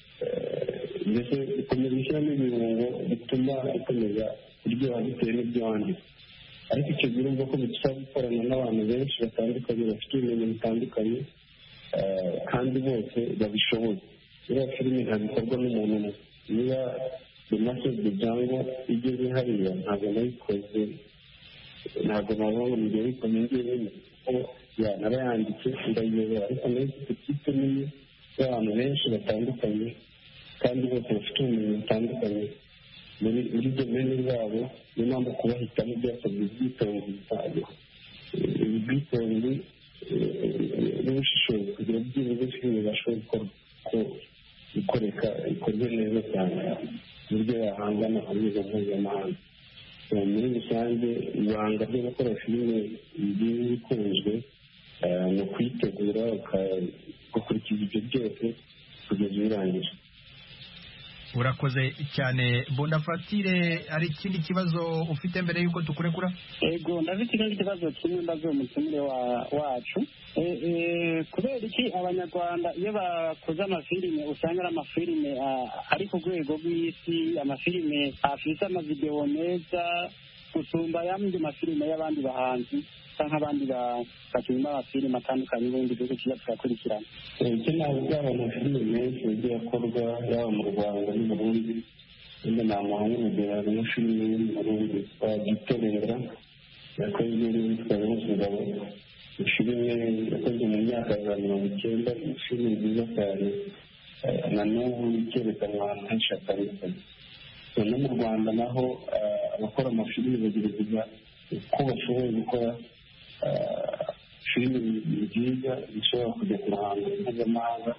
D: mbese ukomeza ushyiramo ibirungo bituma ukomeza kuryoha bitewe n'ibyo wanditse. ariko icyo gihe urumva ko bidusaba gukorana n'abantu benshi batandukanye bafite ubumenyi butandukanye kandi bose babishoboye. iriya filime ntabikorwa n'umuntu umwe. niba demasede cyangwa igeze hariya ntabwo nayikoze, ntabwo nabona mu gihe bikomeye njyewe kuko narayanditse ndayiyobora, ariko nayo ifite ikipe nini y'abantu benshi batandukanye kandi bose bafite ubumenyi butandukanye muri domene zabo. niyo mpamvu kubahitamo byasabye ubwitonzi bwabo, ubwitonzi n'ubushishozi kugira byibuze filime bashobora gukoreka ikorwe neza cyane ku buryo yahangana ku rwego mpuzamahanga. muri rusange ibanga ryo gukora filime nziza ikunzwe ni ukuyitegura ugakurikiza ibyo byose kugeza uyirangije.
A: urakoze cyane. Bonaventure, hari ikindi kibazo ufite mbere y'uko tukurekura?
K: Ego, ndafite ikindi kibazo kimwe mbazo umutumire wacu. kubera iki abanyarwanda iyo bakoze amafilime usanga ari amafilime ari ku rwego rw'isi, amafilime afite amavidewo meza gusumba y'andi mafilime y'abandi bahanzi cyangwa abandi bakina amafilime atandukanye n'ibindi bihugu tuba turakurikirana?
D: icyo navuga, amafilime menshi yagiye akorwa yaba mu Rwanda n'u Burundi. wenda namuha nk'urugero, harimo filime yo mu Burundi yitwa Gitorera yakozwe n'uwitwa Nyamugabo. filime yakozwe mu myaka ya mirongo icyenda, filime nziza cyane na n'ubu ikerekanwa ahantu henshi hatandukanye. no mu Rwanda naho abakora amafilime bagerageza uko bashoboye gukora filime nziza zishobora kujya ku ruhando mpuzamahanga.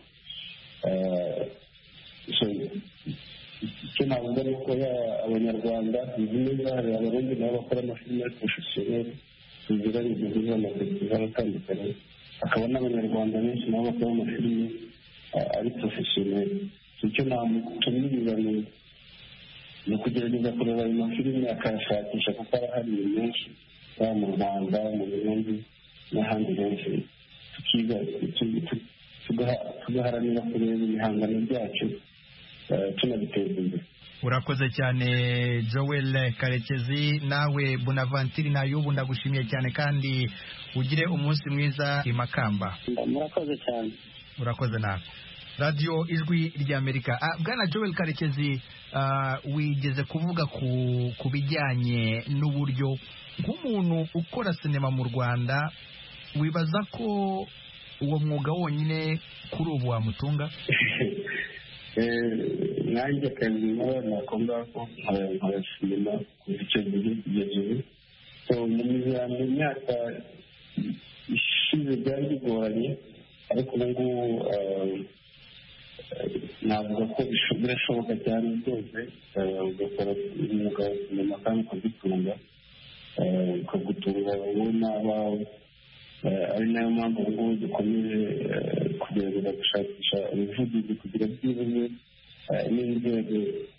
D: icyo navuga ni uko abanyarwanda nzi neza hari abarundi nabo bakora amafilime ari porofesiyoneri tugira ibihugu n'amafestivali atandukanye, hakaba n'abanyarwanda benshi nabo bakora amafilime ari porofesiyoneri. icyo namutumiriza ni ukugerageza kureba ayo mafilime akayashakisha kuko arahari menshi, yaba mu Rwanda, mu Burundi n'ahandi henshi, tukiga tugaharanira kureba ibihangano byacu tunabiteza imbere.
A: urakoze cyane Joel Karekezi. nawe Bonaventure Nayubu ndagushimiye cyane kandi ugire umunsi mwiza i Makamba.
K: murakoze cyane.
A: urakoze nawe. radiyo ijwi ry'Amerika. bwana Joel Karekezi, wigeze kuvuga ku bijyanye n'uburyo nk'umuntu ukora sinema mu Rwanda wibaza ko uwo mwuga wonyine kuri ubu wamutunga?
D: nanjye akazi nkora nako ngako nkora sinema kuva icyo gihe kugeza ubu. mu myaka ishize byari bigoranye, ariko ubu ngubu navuga ko birashoboka cyane rwose ugakora umwuga wa sinema kandi ukagutunga ukagutunga wowe n'abawe. ari nayo mpamvu ubu ngubu dukomeje kugerageza gushakisha ubuvugizi kugira byibuze n'inzego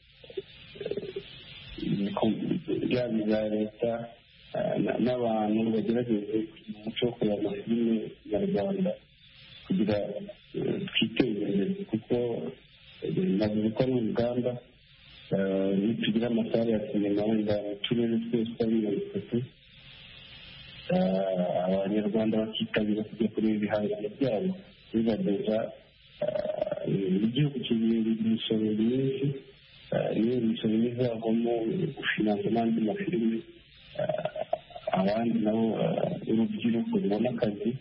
D: yaba iza leta n'abantu bagerageze kugira umuco wo kureba amafilime nyarwanda kugira twiteze imbere, kuko navuze ko ari uruganda. nitugira amasare ya sinema wenda mu turere twose ari mirongo itatu, abanyarwanda bakitabira kujya kureba ibihangano byabo bibageza igihugu kigira imisoro myinshi, niyo misoro izavamo gufinansa n'andi mafilime. abandi nabo urubyiruko rubona akazi.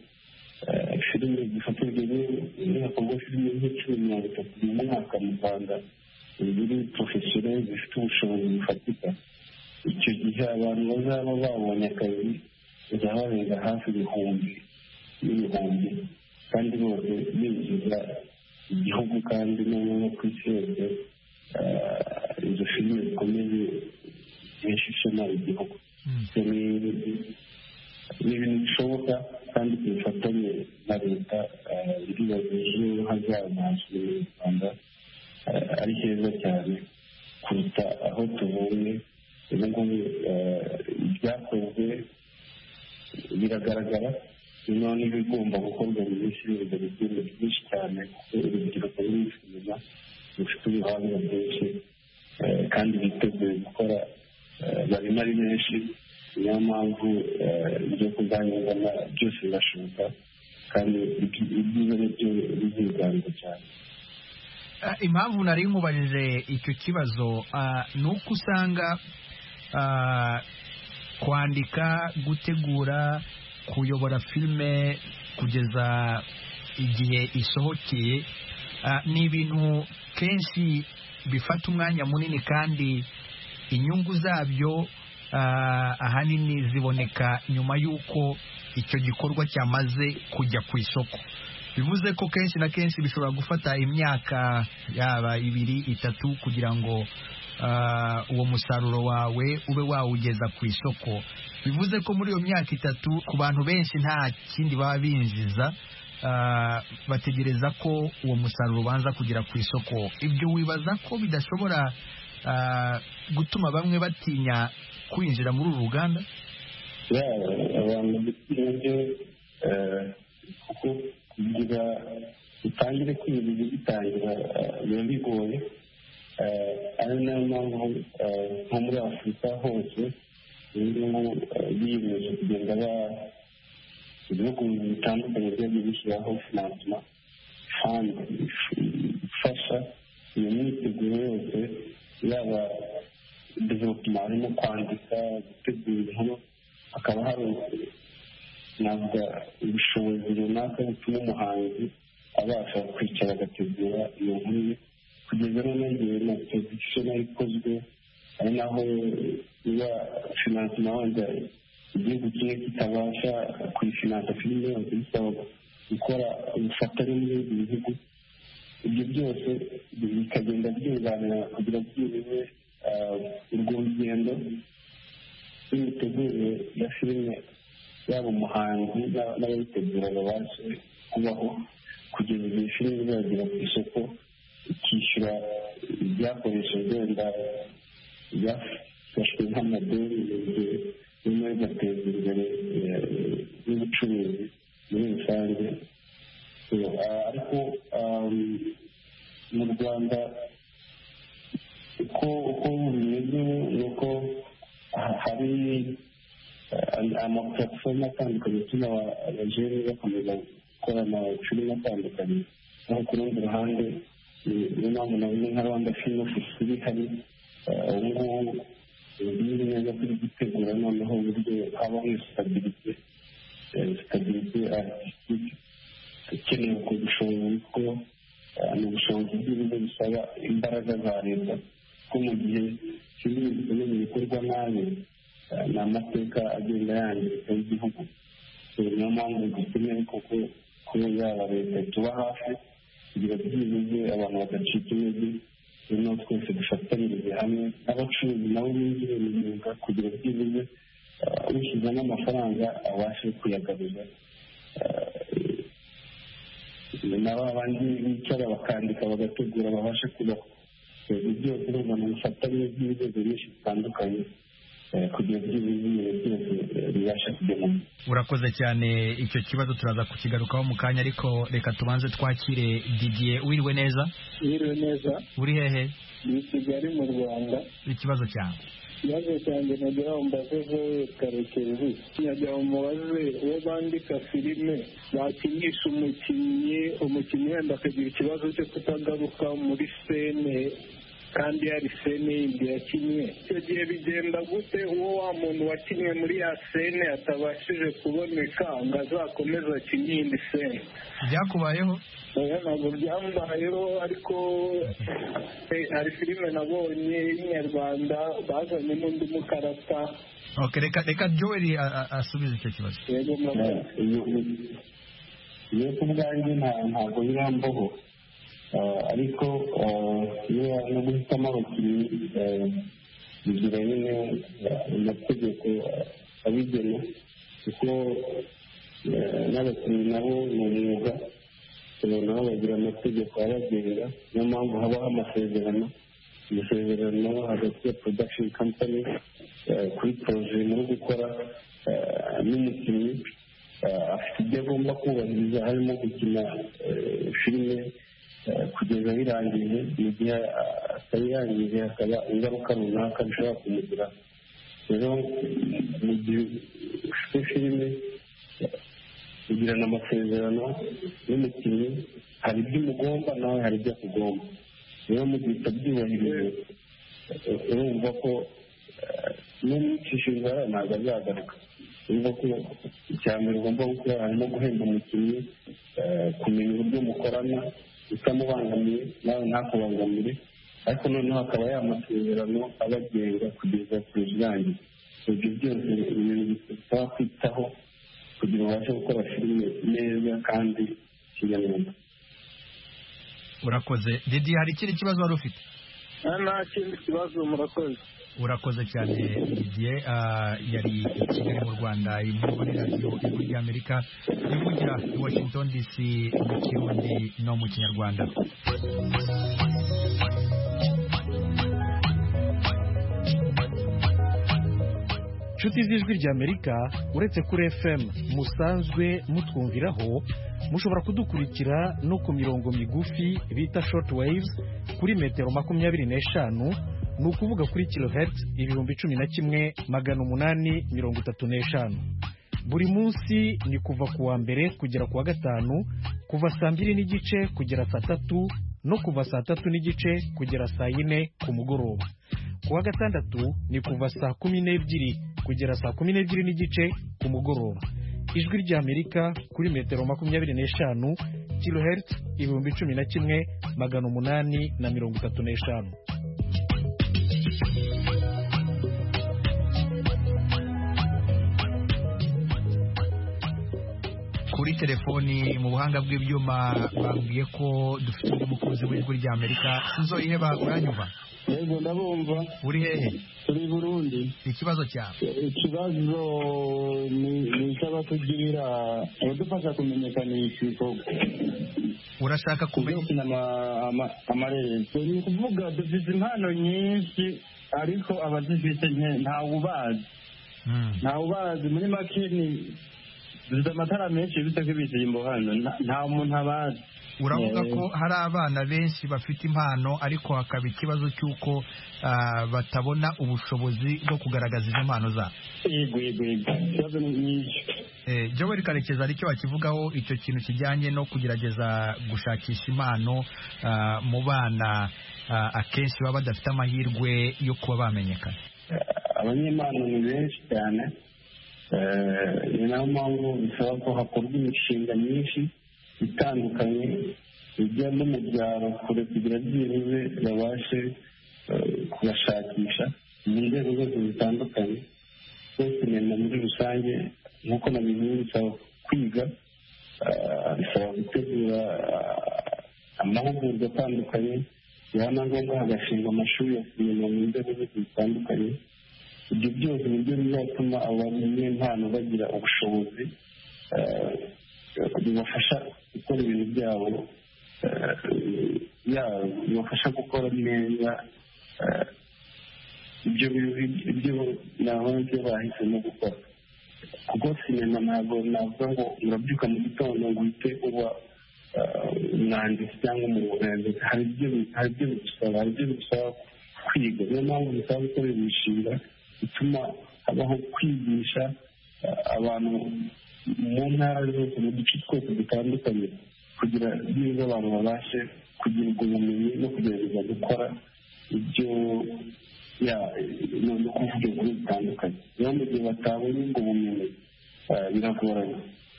D: filime zifatirwa n'ihakorwa filime nk'icumi mirongo itatu mu mwaka mu Rwanda ziri porofesiyoneri zifite ubushobozi bufatika, icyo gihe abantu bazaba babonye akazi bazaba barenga hafi ibihumbi n'ibihumbi kandi bose binjiza igihugu kandi no ku isi yose izo filime zikomeye zihesha ishema igihugu. Ni ibintu bishoboka kandi ku bufatanye na leta iribaza ejo hazaza hasubira mu Rwanda ari heza cyane kuruta aho tubonye. Ubu ngubu ibyakozwe biragaragara, noneho n'ibigomba gukorwa mu minsi y'ibintu byinshi byinshi cyane kuko urubyiruko ruri muri sinema rufite ubuhanga bwinshi kandi biteguye gukora, barimo ari benshi. Niyo mpamvu ibyo kuganira byose birashoboka kandi ibyiza nibyo biziganza cyane.
A: Impamvu nari nkubajije icyo kibazo ni uko usanga kwandika, gutegura, kuyobora filime kugeza igihe isohokeye ni ibintu kenshi bifata umwanya munini kandi inyungu zabyo ahanini ziboneka nyuma y'uko icyo gikorwa cyamaze kujya ku isoko. Bivuze ko kenshi na kenshi bishobora gufata imyaka yaba ibiri itatu kugira ngo uwo musaruro wawe ube wawugeza ku isoko. Bivuze ko muri iyo myaka itatu ku bantu benshi nta kindi baba binjiza, bategereza ko uwo musaruro ubanza kugera ku isoko. Ibyo wibaza ko bidashobora gutuma bamwe batinya kwinjira muri uru ruganda?
D: Abantu bitinya kuko kugira utangire kwiga bitangira biba bigoye, ari nayo mpamvu nko muri Afurika hose ubu biyemeje kugenda ibihugu bitandukanye byagiye bishyiraho finansima fandi ifasha iyo myiteguro yose, yaba development harimo kwandika, gutegura inkuru, hakaba hari navuga ubushobozi runaka butuma umuhanzi abasha kwicara agategura iyo nkuru kugeza n'igihe na production ikozwe, ari naho niba finansima wenda igihugu kimwe kitabasha kuyifinansa filime yose bisaba gukora ubufatanye n'ibindi bihugu. Ibyo byose bikagenda byunganira kugira byibuze urwo rugendo rw'imitegurire ya filime, yaba umuhanzi n'abayitegura babashe kubaho kugeza igihe filime izagera ku isoko, ikishyura ibyakoreshejwe wenda byafashwe nk'amadeni, nyuma bigateza imbere n'ubucuruzi muri rusange. Ariko mu Rwanda uko uko bimeze ni uko hari amaplatform atandukanye atuma abajene bakomeza gukora amafilime atandukanye, aho ku rundi ruhande niyo mpamvu navuze nka Rwanda Film Office iri hari ubu ngubu biri neza kuri gutegura noneho uburyo habaho stabilite stabilite artistique ikeneye ubwo bushobozi kuko ni ubushobozi bw'ibigo bisaba imbaraga za leta, ko mu gihe filime zikomeye bikorwa nabi ni amateka agenda yangirika y'igihugu. Niyo mpamvu dukeneye koko ko yaba leta tuba hafi kugira byibuze abantu badacika intege, noneho twese dufatanyirize hamwe n'abacuruzi nabo binjire mu myuga kugira byibuze ushyizemo amafaranga abashe kuyagaruza, nabo abandi bicara bakandika bagategura babashe kubaho. Ibyo byose urumva ni ubufatanye bw'inzego nyinshi zitandukanye kugira byibuze byose bibasha kugenda.
A: Urakoze cyane, icyo kibazo turaza kukigarukaho mu kanya, ariko reka tubanze twakire Didier. Wiriwe neza?
J: Wiriwe neza.
A: Uri hehe?
J: Ni Kigali mu Rwanda.
A: Ikibazo cyawe?
J: Ikibazo cyanjye nagira ngo mbaze wowe Karekezi, nagira ngo mubaze uwo bandika filime bakinisha umukinnyi umukinnyi wenda akagira ikibazo cyo kutagaruka muri sene
D: kandi hari sene yindi yakinnye, icyo gihe bigenda gute uwo wa muntu wakinnye muri ya sene atabashije kuboneka ngo azakomeze akinye iyindi sene?
A: byakubayeho?
D: ntabwo byambayeho, ariko hari filime nabonye y'inyarwanda bazanye n'undi mukarata.
A: Okay, reka reka Joel asubize icyo kibazo.
D: iyo ku bwanjye ntabwo birambaho, ariko iyo no guhitamo abakinnyi bigira nyine amategeko abigena, kuko n'abakinnyi nabo ni umwuga, nabo bagira amategeko abagenga, niyo mpamvu habaho amasezerano amasezerano hagati ya production company kuri poroje muri gukora n'umukinnyi afite ibyo agomba kubahiriza, harimo gukina filime kugeza birangije. Mu gihe atayirangije hakaba ingaruka runaka bishobora kumugira. rero mu gihe ufite filime ugirana amasezerano n'umukinnyi, hari ibyo umugomba nawe hari ibyo akugomba. rero mu gihe utabyubahirije urumva ko n'umwicisha inzara ntabwo azagaruka. urumva ko icya mbere ugomba gukora harimo guhemba umukinnyi, kumenya uburyo mukorana utamubangamiye nawe ntakubangamire, ariko noneho hakaba yamasezerano abagenga kugeza ku irangiye. ibyo byose ibintu bisaba kwitaho kugira ngo ubashe gukora filime neza kandi kinyamwuga.
A: urakoze. Didi, hari ikindi kibazo wari ufite?
D: nta kindi kibazo. murakoze.
A: urakoze cyane Didier. yari i Kigali mu Rwanda, inkuru muri radiyo ijwi ry'Amerika ivugira i Washington D C mu Kirundi no mu Kinyarwanda.
L: inshuti z'ijwi ry'Amerika, uretse kuri F M musanzwe mutwumviraho, mushobora kudukurikira no ku mirongo migufi bita short waves kuri metero makumyabiri n'eshanu, ni ukuvuga kuri kilohertz ibihumbi cumi na kimwe magana umunani mirongo itatu n'eshanu. buri munsi ni kuva ku wa mbere kugera ku wa gatanu, kuva saa mbiri n'igice kugera saa tatu, no kuva saa tatu n'igice kugera saa yine ku mugoroba. ku wa gatandatu ni kuva saa kumi n'ebyiri kugera saa kumi n'ebyiri n'igice ku mugoroba. ijwi ry'Amerika kuri metero makumyabiri n'eshanu, kilohertz ibihumbi cumi na kimwe magana umunani na mirongo itatu n'eshanu.
A: kuri telefoni mu buhanga bw'ibyuma bambwiye ko dufite umukunzi w'ijwi ry'Amerika. Sinzoyiheba, uranyumva?
D: yego ndabumva.
A: uri hehe?
D: turi Burundi.
A: ikibazo cyawe?
D: ikibazo ni icy'abatugirira abadufasha kumenyekanisha ibikorwa.
A: urashaka kumenya
D: amareresi? ni ukuvuga dufite impano nyinshi, ariko abazifite ntawe ubazi. ntawe ubazi. muri make ni dufite amatara menshi bita ko ibishyimbo hano nta muntu abazi.
A: uravuga ko hari abana benshi bafite impano, ariko hakaba ikibazo cy'uko batabona ubushobozi bwo kugaragaza izo mpano zabo.
D: yego yego yego, ikibazo ni nyinshi.
A: Joel Karekezi hari icyo bakivugaho, icyo kintu kijyanye no kugerageza gushakisha impano mu bana akenshi baba badafite amahirwe yo kuba bamenyekana.
D: abanyempano ni benshi cyane, ni nayo mpamvu bisaba ko hakorwa imishinga myinshi itandukanye ijya no mu byaro kure kugira byibuze babashe kubashakisha mu nzego zose zitandukanye. rwose sinema muri rusange nk'uko nabivuze bisaba kwiga, bisaba gutegura amahugurwa atandukanye, byaba ngombwa hagashingwa amashuri ya sinema mu nzego zose zitandukanye. ibyo byose nibyo bizatuma abanyempano bagira ubushobozi bibafasha gukora ibintu byabo, bibafasha gukora neza ibyo naho ibyo bahisemo gukora. kuko sinema ntabwo navuga ngo urabyuka mu gitondo ngo uhite uba umwanditsi cyangwa umuyobozi. hari ibyo bigusaba hari ibyo bigusaba kwiga. niyo mpamvu bisaba gukora imishinga bituma habaho kwigisha abantu mu ntara zose mu duce twose dutandukanye, kugira neza abantu babashe kugira ubwo bumenyi no kugerageza gukora ibyo ni ukuvuga inkuru zitandukanye. Rero mu gihe batabonye ubwo bumenyi biragoranye.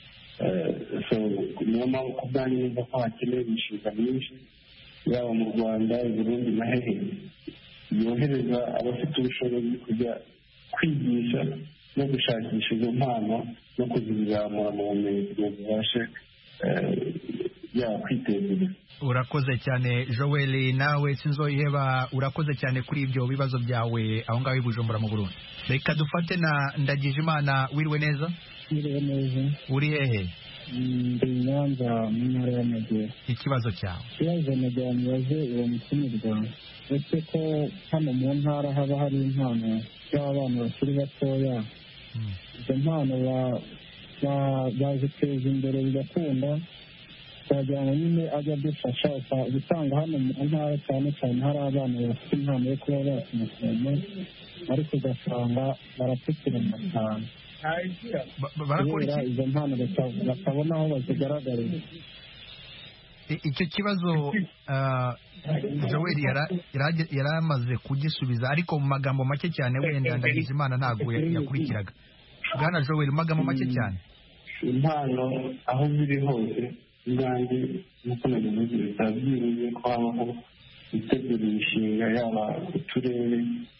D: Niyo mpamvu ku bwanjye neza ko hakenewe imishinga myinshi yaba mu Rwanda, i Burundi na hehe yohereza abafite ubushobozi kujya kwigisha no gushakisha izo mpano no kuzizamura mu bumenyi kugira ngo zibashe kwiteza imbere.
A: Urakoze cyane Joel, nawe sinzoyiheba, urakoze cyane kuri ibyo bibazo byawe aho ngaho i Bujumbura mu Burundi. Reka dufate na Ndagijimana. Wiriwe neza?
M: Wiriwe neza.
A: Uri hehe?
M: Ndi Nyanza mu ntara y'Amajyepfo.
A: Ikibazo cyawe?
M: Ikibazo nagiye uwo mutumirwa, ese ko hano mu ntara haba hari impano z'abana bakiri batoya, izo mpano baziteza imbere bigakunda, twagira ngo nyine ajya adufasha gutanga hano mu ntara, cyane cyane hari abana bafite impano yo kuba bakimusoma ariko ugasanga baratekereza cyane kubera izo mpano batabona aho bazigaragarira.
A: Icyo kibazo Joel yari amaze kugisubiza ariko mu magambo make cyane, wenda Ndagijimana ntabwo yakurikiraga. Bwana Joel, mu magambo make cyane.
D: Impano aho ziri hose ubwanjye nk'uko nabivuze bikaba byiriye ko habaho gutegura imishinga yaba uturere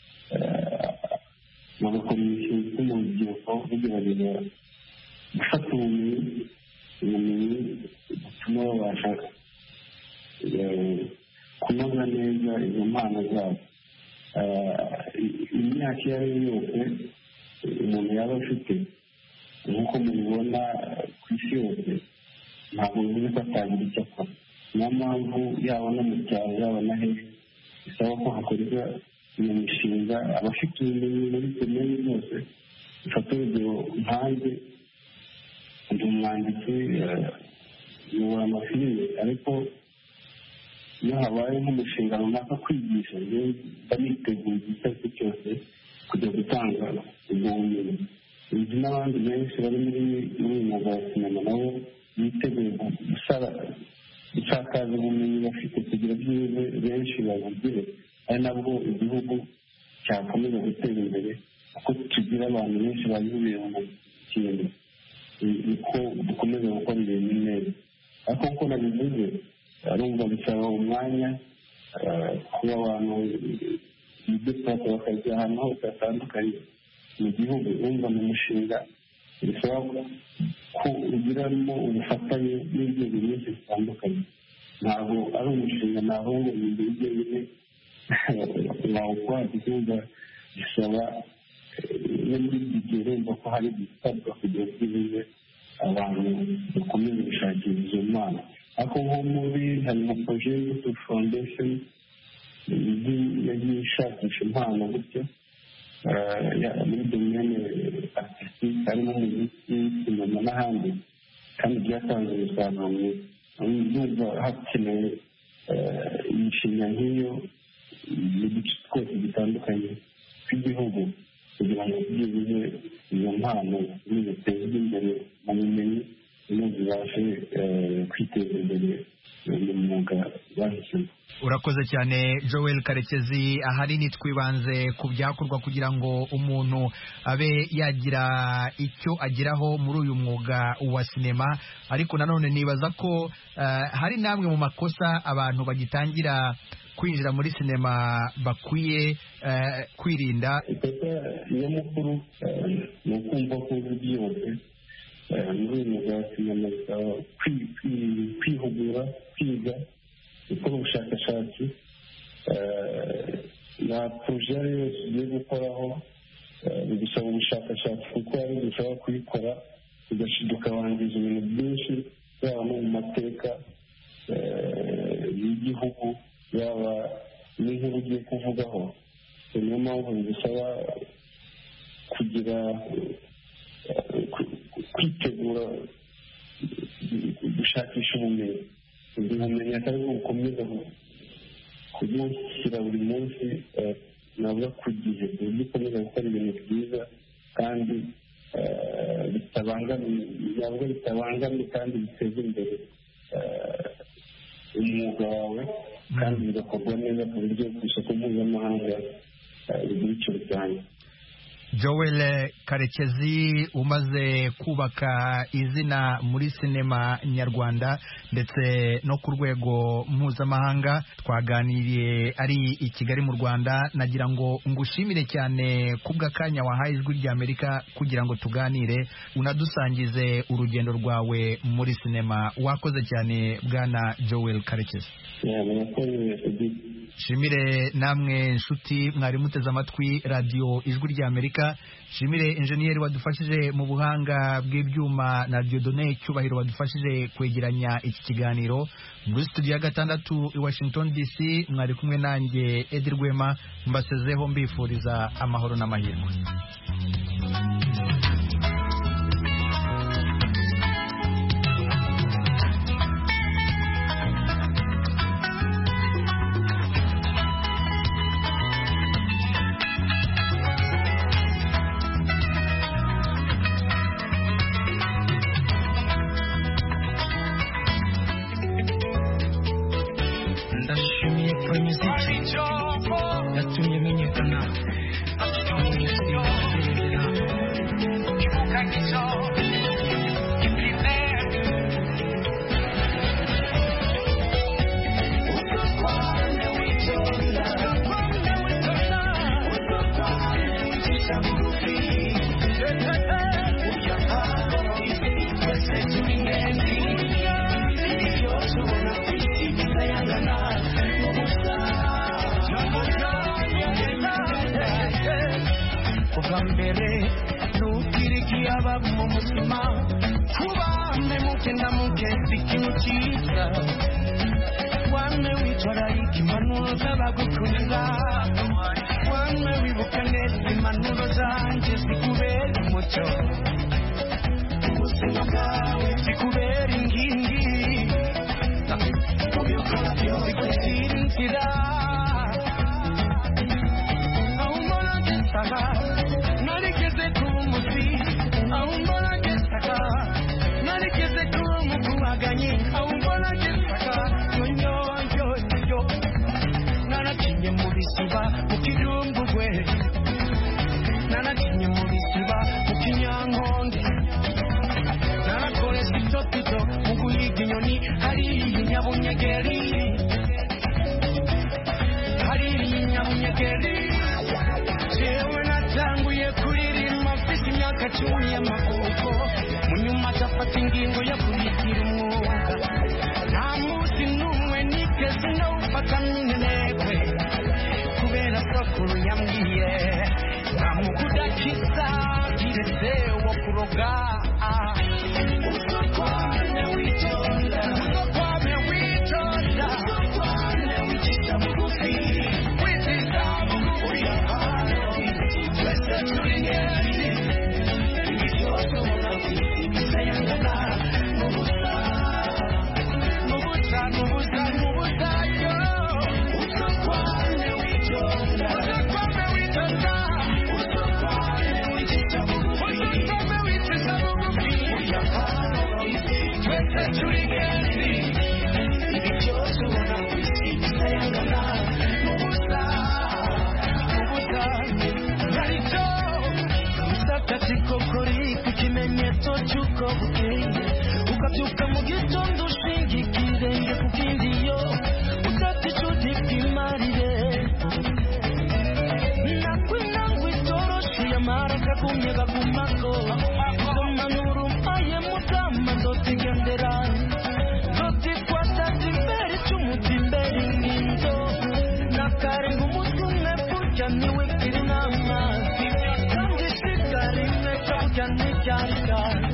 D: bagakora imishinga mu rubyiruko bagerageza gufata ubumenyi ubumenyi butuma babasha kunoza neza izo mpano zabo. Imyaka iyo ari yo yose umuntu yaba afite, nk'uko mubibona ku isi yose, ntabwo bivuze ko atagira icyo akora. Niyo mpamvu yaba no mu cyaro yaba na hehe bisaba ko hakorwa iyo mishinga. Abafite ubumenyi muri domeni zose, bifata urugero nkanjye ndi umwanditsi nyobora amafilime, ariko iyo habaye nk'umushinga runaka kwigisha, mba niteguye igihe icyo ari cyo cyose kujya gutanga ubwo bumenyi. Nzi n'abandi benshi bari muri uyu mwuga wa sinema nabo biteguye gusakaza ubumenyi bafite kugira byize benshi babugire, ari nabwo igihugu cyakomeza gutera imbere, kuko tugira abantu benshi bayihuye mu kintu, niko dukomeza gukora ibintu neza. ariko nk'uko nabivuze arumva bisaba umwanya kuba abantu bidufata bakajya ahantu hose hatandukanye mu gihugu. Urumva mu mushinga bisaba ko ugiramo ubufatanye n'inzego nyinshi zitandukanye. Ntabwo ari umushinga ntabwo ngo ni imbere jyenyine wawukora, icyumba bisaba no muri iki gihe urumva ko hari ibisabwa kugira ngo bize abantu bakomeze gushakira izo mpano. ariko nko muri hari na proje y'Imbuto Foundation yagiye ishakisha impano gutyo muri domene artistique, harimo umuziki, sinema n'ahandi, kandi byatanze umusaruro mwiza. Ndumva hakenewe imishinga nk'iyo mu duce twose dutandukanye tw'igihugu kugira ngo byibuze izo mpano zitezwe imbere mu bumenyi zibashe kwiteza imbere mu mwuga bahisemo.
A: Urakoze cyane Joel Karekezi. Ahanini twibanze ku byakorwa kugira ngo umuntu abe yagira icyo ageraho muri uyu mwuga wa sinema, ariko nanone nibaza ko uh, hari namwe mu makosa abantu bagitangira kwinjira muri sinema bakwiye uh, kwirinda.
D: Iyo mukuru ni ukumva ko uzi byose muri uyu mwuga wa sinema, bisaba kwihugura, kwiga, gukora ubushakashatsi. na poroje iyo yose ugiye gukoraho bigusaba ubushakashatsi, kuko ari bishobora kuyikora ukabangiza ibintu byinshi, yaba no mu mateka y'igihugu, yaba n'inkuru ugiye kuvugaho. niyo mpamvu bigusaba kugira kwitegura gushakisha ubumenyi. ubumenyi atari bwo bukomeza kubushyira buri munsi, navuga ku gihe, ku buryo ukomeza gukora ibintu byiza kandi bitabangamiye, navuga bitabangamiye kandi biteza imbere umwuga wawe, kandi bigakorwa neza ku buryo ku isoko mpuzamahanga bigira icyo bitanga.
A: Joel Karekezi, umaze kubaka izina muri sinema nyarwanda ndetse no ku rwego mpuzamahanga, twaganiriye ari i Kigali mu Rwanda. Nagira ngo ngushimire cyane kubw'akanya wahaye Ijwi ry'Amerika kugira ngo tuganire, unadusangize urugendo rwawe muri sinema. Wakoze cyane Bwana Joel Karekezi. Shimire namwe nshuti mwari muteze amatwi radio Ijwi ry'Amerika. Shimire enjeniyeri wadufashije mu buhanga bw'ibyuma na Dieudonné Cyubahiro wadufashije kwegeranya iki kiganiro. Muri studio ya gatandatu i Washington D C mwari kumwe nanjye Edi Rwema, mbasezeho mbifuriza amahoro n'amahirwe.
N: Ukabyuka mu gitondo ushinga ikirenge ku kindi yo udafite inshuti bw'imarire nakwinangwa itoroshi yamara kagumye kagumako umanura umpaye mutama ndotigendera ndotikwataza imbere cy'umuti imbere ingingo nakarenga umunsi umwe burya niwe kiri n'amazi kandi sigara imwe burya nticyarika